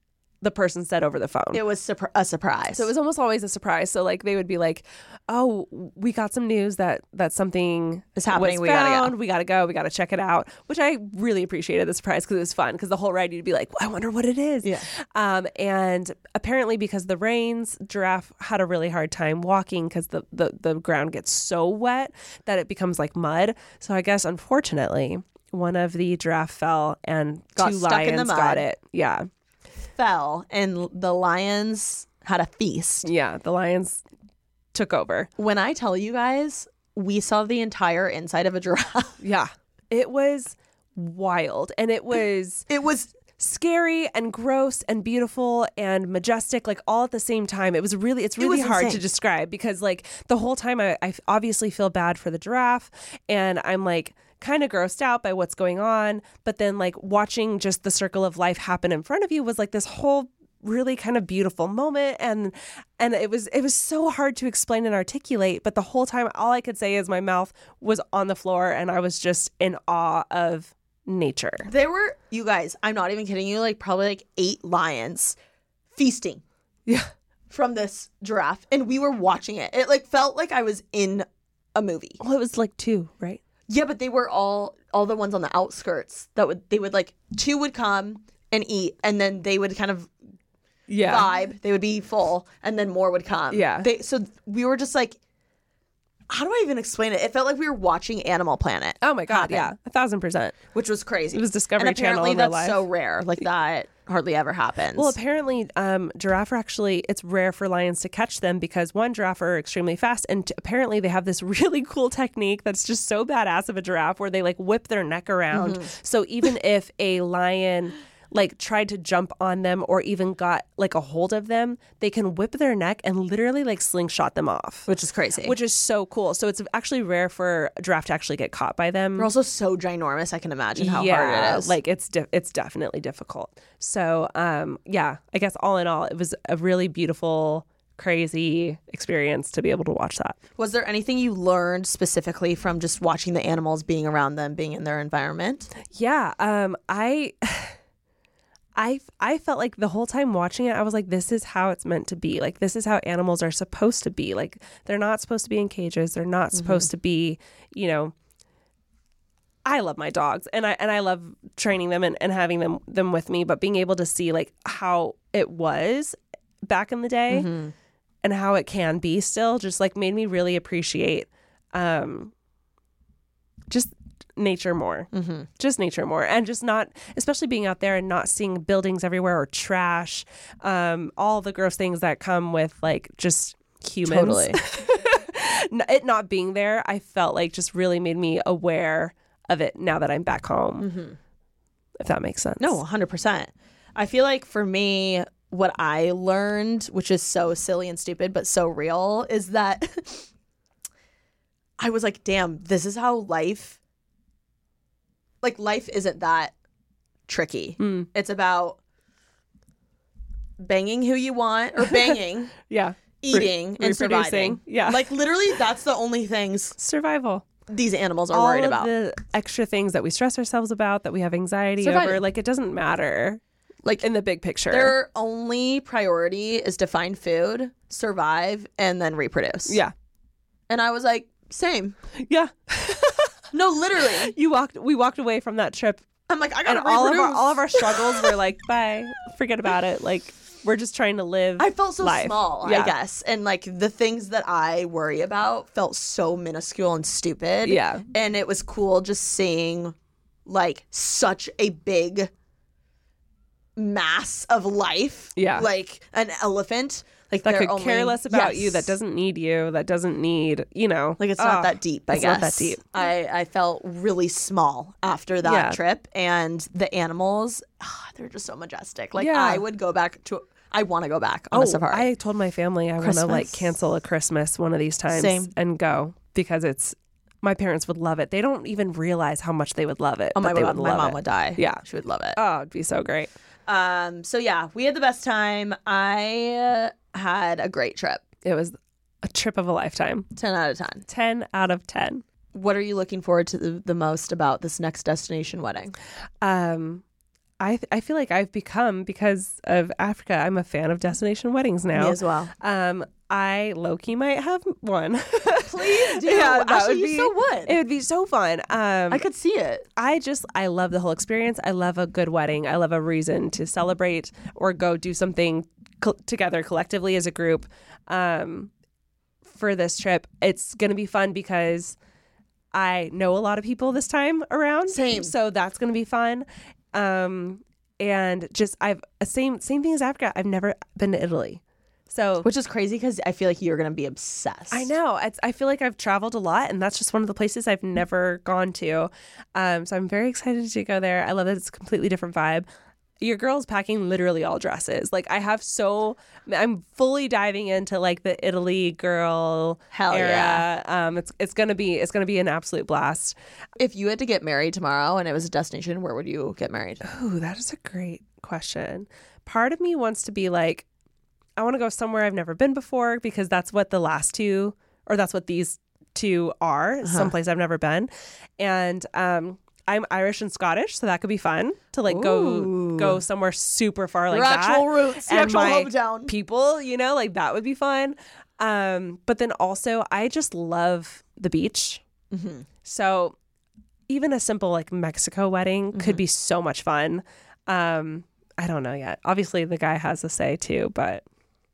the person said over the phone. It was surpri- a surprise. So it was almost always a surprise. So like they would be like, "Oh, we got some news that that something Is happening. was We gotta found. go." We gotta go. We gotta check it out." Which I really appreciated the surprise because it was fun. Because the whole ride you'd be like, well, "I wonder what it is." Yeah. Um, and apparently because the rains, Giraffe had a really hard time walking because the, the the ground gets so wet that it becomes like mud. So I guess unfortunately, one of the giraffe fell and Got two stuck in the lions mud. got it. Yeah. Fell, and the lions had a feast. Yeah. The lions took over. When I tell you guys, we saw the entire inside of a giraffe. Yeah. It was wild. And it was It was scary and gross and beautiful and majestic, like all at the same time. It was really, it's really was hard insane. to describe because like the whole time I, I obviously feel bad for the giraffe and I'm like kind of grossed out by what's going on. But then like watching just the circle of life happen in front of you was like this whole really kind of beautiful moment. And and it was it was so hard to explain and articulate. But the whole time, all I could say is my mouth was on the floor and I was just in awe of nature. There were, you guys, I'm not even kidding you, like probably like eight lions feasting Yeah. from this giraffe. And we were watching it. It like felt like I was in a movie. Well, it was like two, right? Yeah, but they were all all the ones on the outskirts that would they would like two would come and eat and then they would kind of Yeah. vibe. They would be full and then more would come. Yeah. They so we were just like, how do I even explain it? It felt like we were watching Animal Planet. Oh my God. happen, Yeah. A thousand percent. which was crazy. It was Discovery and Channel apparently in real that's life. so rare. Like that hardly ever happens. Well, apparently, um, giraffe are actually, it's rare for lions to catch them because one, giraffe are extremely fast. And t- apparently they have this really cool technique that's just so badass of a giraffe where they like whip their neck around. Mm-hmm. So even if a lion like tried to jump on them or even got like a hold of them, they can whip their neck and literally like slingshot them off. which is crazy. Which is so cool. So it's actually rare for a giraffe to actually get caught by them. They're also so ginormous. I can imagine how yeah, hard it is. like it's de- it's definitely difficult. So um, yeah, I guess all in all, it was a really beautiful, crazy experience to be able to watch that. was there anything you learned specifically from just watching the animals, being around them, being in their environment? Yeah, um, I. I, I felt like the whole time watching it, I was like, this is how it's meant to be. Like, this is how animals are supposed to be. Like, they're not supposed to be in cages. They're not supposed to be, you know, I love my dogs and I and I love training them and, and having them them with me. But being able to see like how it was back in the day and how it can be still just like made me really appreciate um, just nature more, mm-hmm. just nature more. And just not, especially being out there and not seeing buildings everywhere or trash, um, all the gross things that come with like just humans. Totally. It not being there, I felt like just really made me aware of it now that I'm back home, Mm-hmm. if that makes sense. No, one hundred percent. I feel like for me, what I learned, which is so silly and stupid, but so real, is that I was like, damn, this is how life, like life isn't that tricky. Mm. It's about banging who you want or banging, Yeah. eating, Re- and surviving. reproducing. Yeah. Like literally that's the only things Survival. these animals are All worried of about. the extra things that we stress ourselves about, that we have anxiety Surviving. over, like it doesn't matter. Like In the big picture. their only priority is to find food, survive, and then reproduce. Yeah. And I was like, same. Yeah. No, literally. You walked we walked away from that trip I'm like, I and gotta all of reproduce. our all of our struggles were like, bye. Forget about it. Like we're just trying to live. I felt so life. small, Yeah. I guess. And like the things that I worry about felt so minuscule and stupid. Yeah. And it was cool just seeing like such a big mass of life. Yeah. Like an elephant. Like that they're could only, care less about you, that Yes. doesn't need you, that doesn't need, you know. Like it's not ah, that deep, I it's guess. not that deep. I, I felt really small after that Yeah. trip. And the animals, ah, they're just so majestic. Like Yeah. I would go back to, I want to go back on a safari. I told my family I want to like Christmas. cancel a Christmas one of these times Same. and go because it's, my parents would love it. They don't even realize how much they would love it. oh my but they God, would my love mom it. would die. Yeah. She would love it. Oh, it'd be so great. Um. So yeah, we had the best time. I uh, had a great trip. It was a trip of a lifetime. ten out of ten. ten out of ten. What are you looking forward to the, the most about this next destination wedding? Um, I th- I feel like I've become, because of Africa, I'm a fan of destination weddings now. Me as well. Um, I low-key might have one. Please do. Yeah, that Actually, would you be, so would. It would be so fun. Um, I could see it. I just, I love the whole experience. I love a good wedding. I love a reason to celebrate or go do something co- together collectively as a group. Um, for this trip, it's going to be fun because I know a lot of people this time around. Same. So that's going to be fun. Um, and just, I've, same, same thing as Africa. I've never been to Italy. So, Which is crazy because I feel like you're going to be obsessed. I know. It's, I feel like I've traveled a lot, and that's just one of the places I've never gone to. Um, so I'm very excited to go there. I love that it's a completely different vibe. Your girl's packing literally all dresses. Like, I have so, I'm fully diving into like the Italy girl Hell era. yeah. Um, it's it's gonna be it's gonna be an absolute blast. If you had to get married tomorrow and it was a destination, where would you get married? Ooh, that is a great question. Part of me wants to be like, I want to go somewhere I've never been before, because that's what the last two, or that's what these two are, uh-huh. someplace I've never been. And um, I'm Irish and Scottish, so that could be fun to like Ooh. go go somewhere super far like Your that. actual roots, your and actual my hometown. people, you know, like that would be fun. Um, but then also, I just love the beach. Mm-hmm. So even a simple like Mexico wedding mm-hmm. could be so much fun. Um, I don't know yet. Obviously, the guy has a say too, but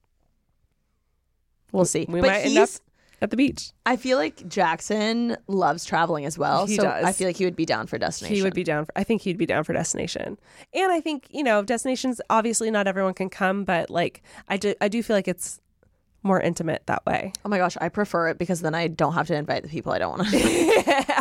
we'll see. We but might end up at the beach. I feel like Jackson loves traveling as well. He so does. I feel like he would be down for destination. He would be down for, I think he'd be down for destination. And I think, you know, destinations, obviously not everyone can come, but like, I do, I do feel like it's more intimate that way. Oh my gosh, I prefer it because then I don't have to invite the people I don't want to. Yeah.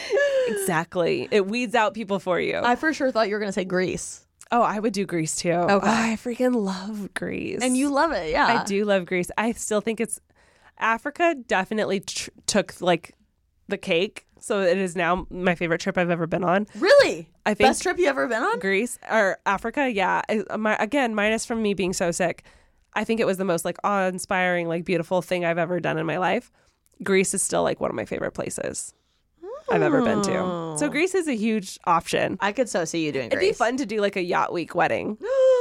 Exactly. It weeds out people for you. I for sure thought you were going to say Greece. Oh, I would do Greece too. Okay. Oh, I freaking love Greece. And you love it, yeah. I do love Greece. I still think it's, Africa definitely tr- took like the cake. So it is now my favorite trip I've ever been on. Really? I think Best trip you ever been on? Greece or Africa. Yeah. I, my, again, minus from me being so sick. I think it was the most like awe-inspiring, like beautiful thing I've ever done in my life. Greece is still like one of my favorite places I've ever been to. So Greece is a huge option. I could so see you doing It'd Greece. be fun to do like a yacht week wedding.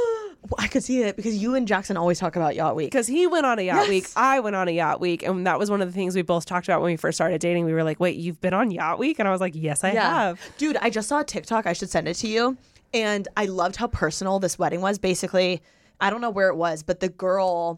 I could see it because you and Jackson always talk about yacht week. Because he went on a yacht Yes. week. I went on a yacht week. And that was one of the things we both talked about when we first started dating. We were like, wait, you've been on yacht week? And I was like, yes, I have. Dude, I just saw a TikTok. I should send it to you. And I loved how personal this wedding was. Basically, I don't know where it was, but the girl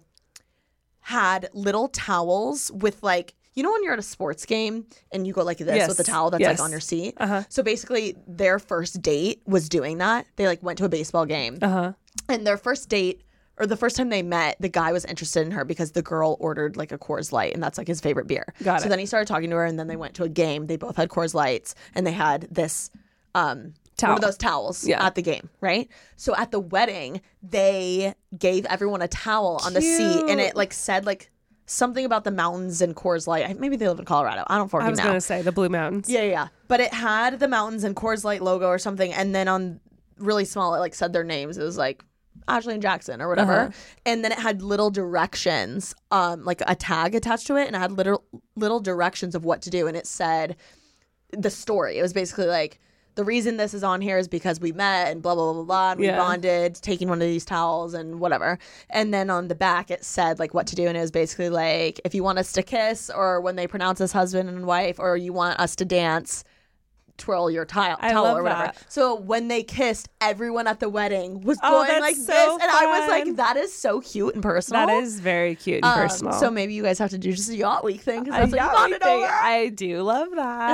had little towels with like, you know when you're at a sports game and you go like this Yes. with the towel that's Yes. like on your seat? Uh-huh. So basically their first date was doing that. They like went to a baseball game. Uh-huh. And their first date, or the first time they met, the guy was interested in her because the girl ordered like a Coors Light and that's like his favorite beer. Got so it. then he started talking to her and then they went to a game. They both had Coors Lights and they had this um Towel. one of those towels Yeah. at the game, right? So at the wedding, they gave everyone a towel on the seat and it like said like something about the mountains and Coors Light. Maybe they live in Colorado. I don't fucking I was know. going to say the Blue Mountains. Yeah, yeah, yeah. But it had the mountains and Coors Light logo or something. And then on really small, it like said their names. It was like Ashley and Jackson or whatever. Uh-huh. And then it had little directions, um, like a tag attached to it. And it had little, little directions of what to do. And it said the story. It was basically like, the reason this is on here is because we met and blah, blah, blah, blah, and we Yeah. bonded, taking one of these towels and whatever. And then on the back, it said like what to do. And it was basically like, if you want us to kiss or when they pronounce us husband and wife, or you want us to dance, twirl your towel, I towel love or whatever. that. So when they kissed, everyone at the wedding was Oh, going that's like so this. And I was fun. like, that is so cute and personal. That is very cute and Um, personal. So maybe you guys have to do just a yacht week thing because A that's what you yacht bonded week thing. over. I do love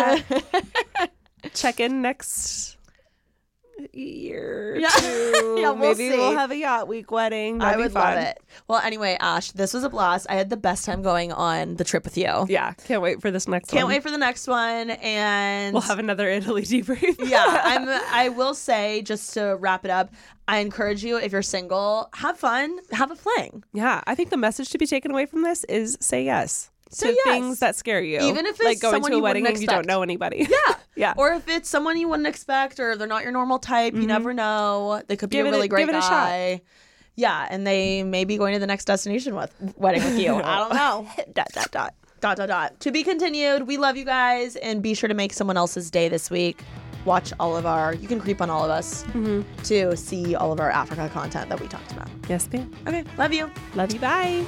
that. Check in next year. Yeah. Two. Yeah, we'll Maybe see. we'll have a yacht week wedding. That'd I be would fun. love it. Well, anyway, Ash, this was a blast. I had the best time going on the trip with you. Yeah, can't wait for this next Can't one. wait for the next one. And We'll have another Italy debrief. yeah, I'm, I will say, just to wrap it up, I encourage you, if you're single, have fun, have a fling. Yeah, I think the message to be taken away from this is say yes Say to yes. things that scare you. Even if it's like going someone to a you wedding wouldn't and you don't expect. know anybody. Yeah. Yeah. Or if it's someone you wouldn't expect or they're not your normal type, you never know. They could be Give a it a- really great give it a shot. guy. Yeah, and they may be going to the next destination with wedding with you. I don't know. dot dot dot. Dot, dot, dot. To be continued. We love you guys, and be sure to make someone else's day this week. watch all of our, you can creep on all of us mm-hmm. to see all of our Africa content that we talked about. Yes, ma'am. Okay, love you. Love you, bye.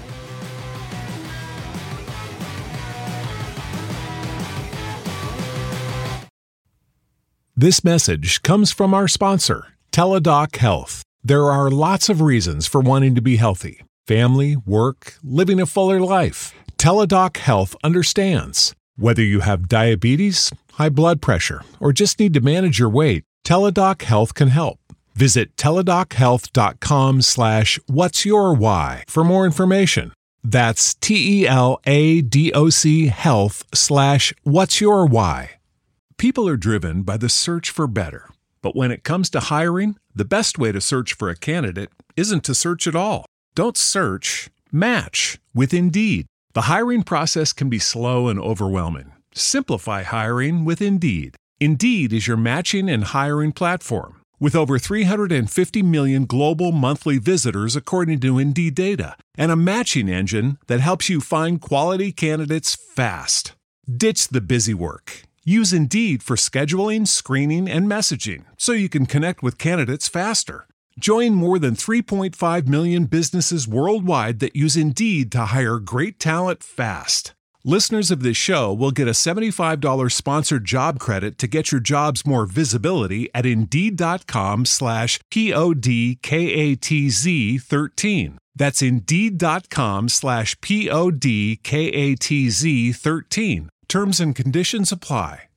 This message comes from our sponsor, Teladoc Health. There are lots of reasons for wanting to be healthy. Family, work, living a fuller life. Teladoc Health understands. Whether you have diabetes, high blood pressure, or just need to manage your weight, Teladoc Health can help. Visit teladochealth.com slash what's your why for more information. That's T-E-L-A-D-O-C health slash what's your why. People are driven by the search for better. But when it comes to hiring, the best way to search for a candidate isn't to search at all. Don't search, match with Indeed. The hiring process can be slow and overwhelming. Simplify hiring with Indeed. Indeed is your matching and hiring platform. With over three hundred fifty million global monthly visitors according to Indeed data, and a matching engine that helps you find quality candidates fast. Ditch the busy work. Use Indeed for scheduling, screening, and messaging so you can connect with candidates faster. Join more than three point five million businesses worldwide that use Indeed to hire great talent fast. Listeners of this show will get a seventy-five dollars sponsored job credit to get your jobs more visibility at Indeed.com slash P-O-D-K-A-T-Z 13. That's Indeed.com slash P-O-D-K-A-T-Z 13. Terms and conditions apply.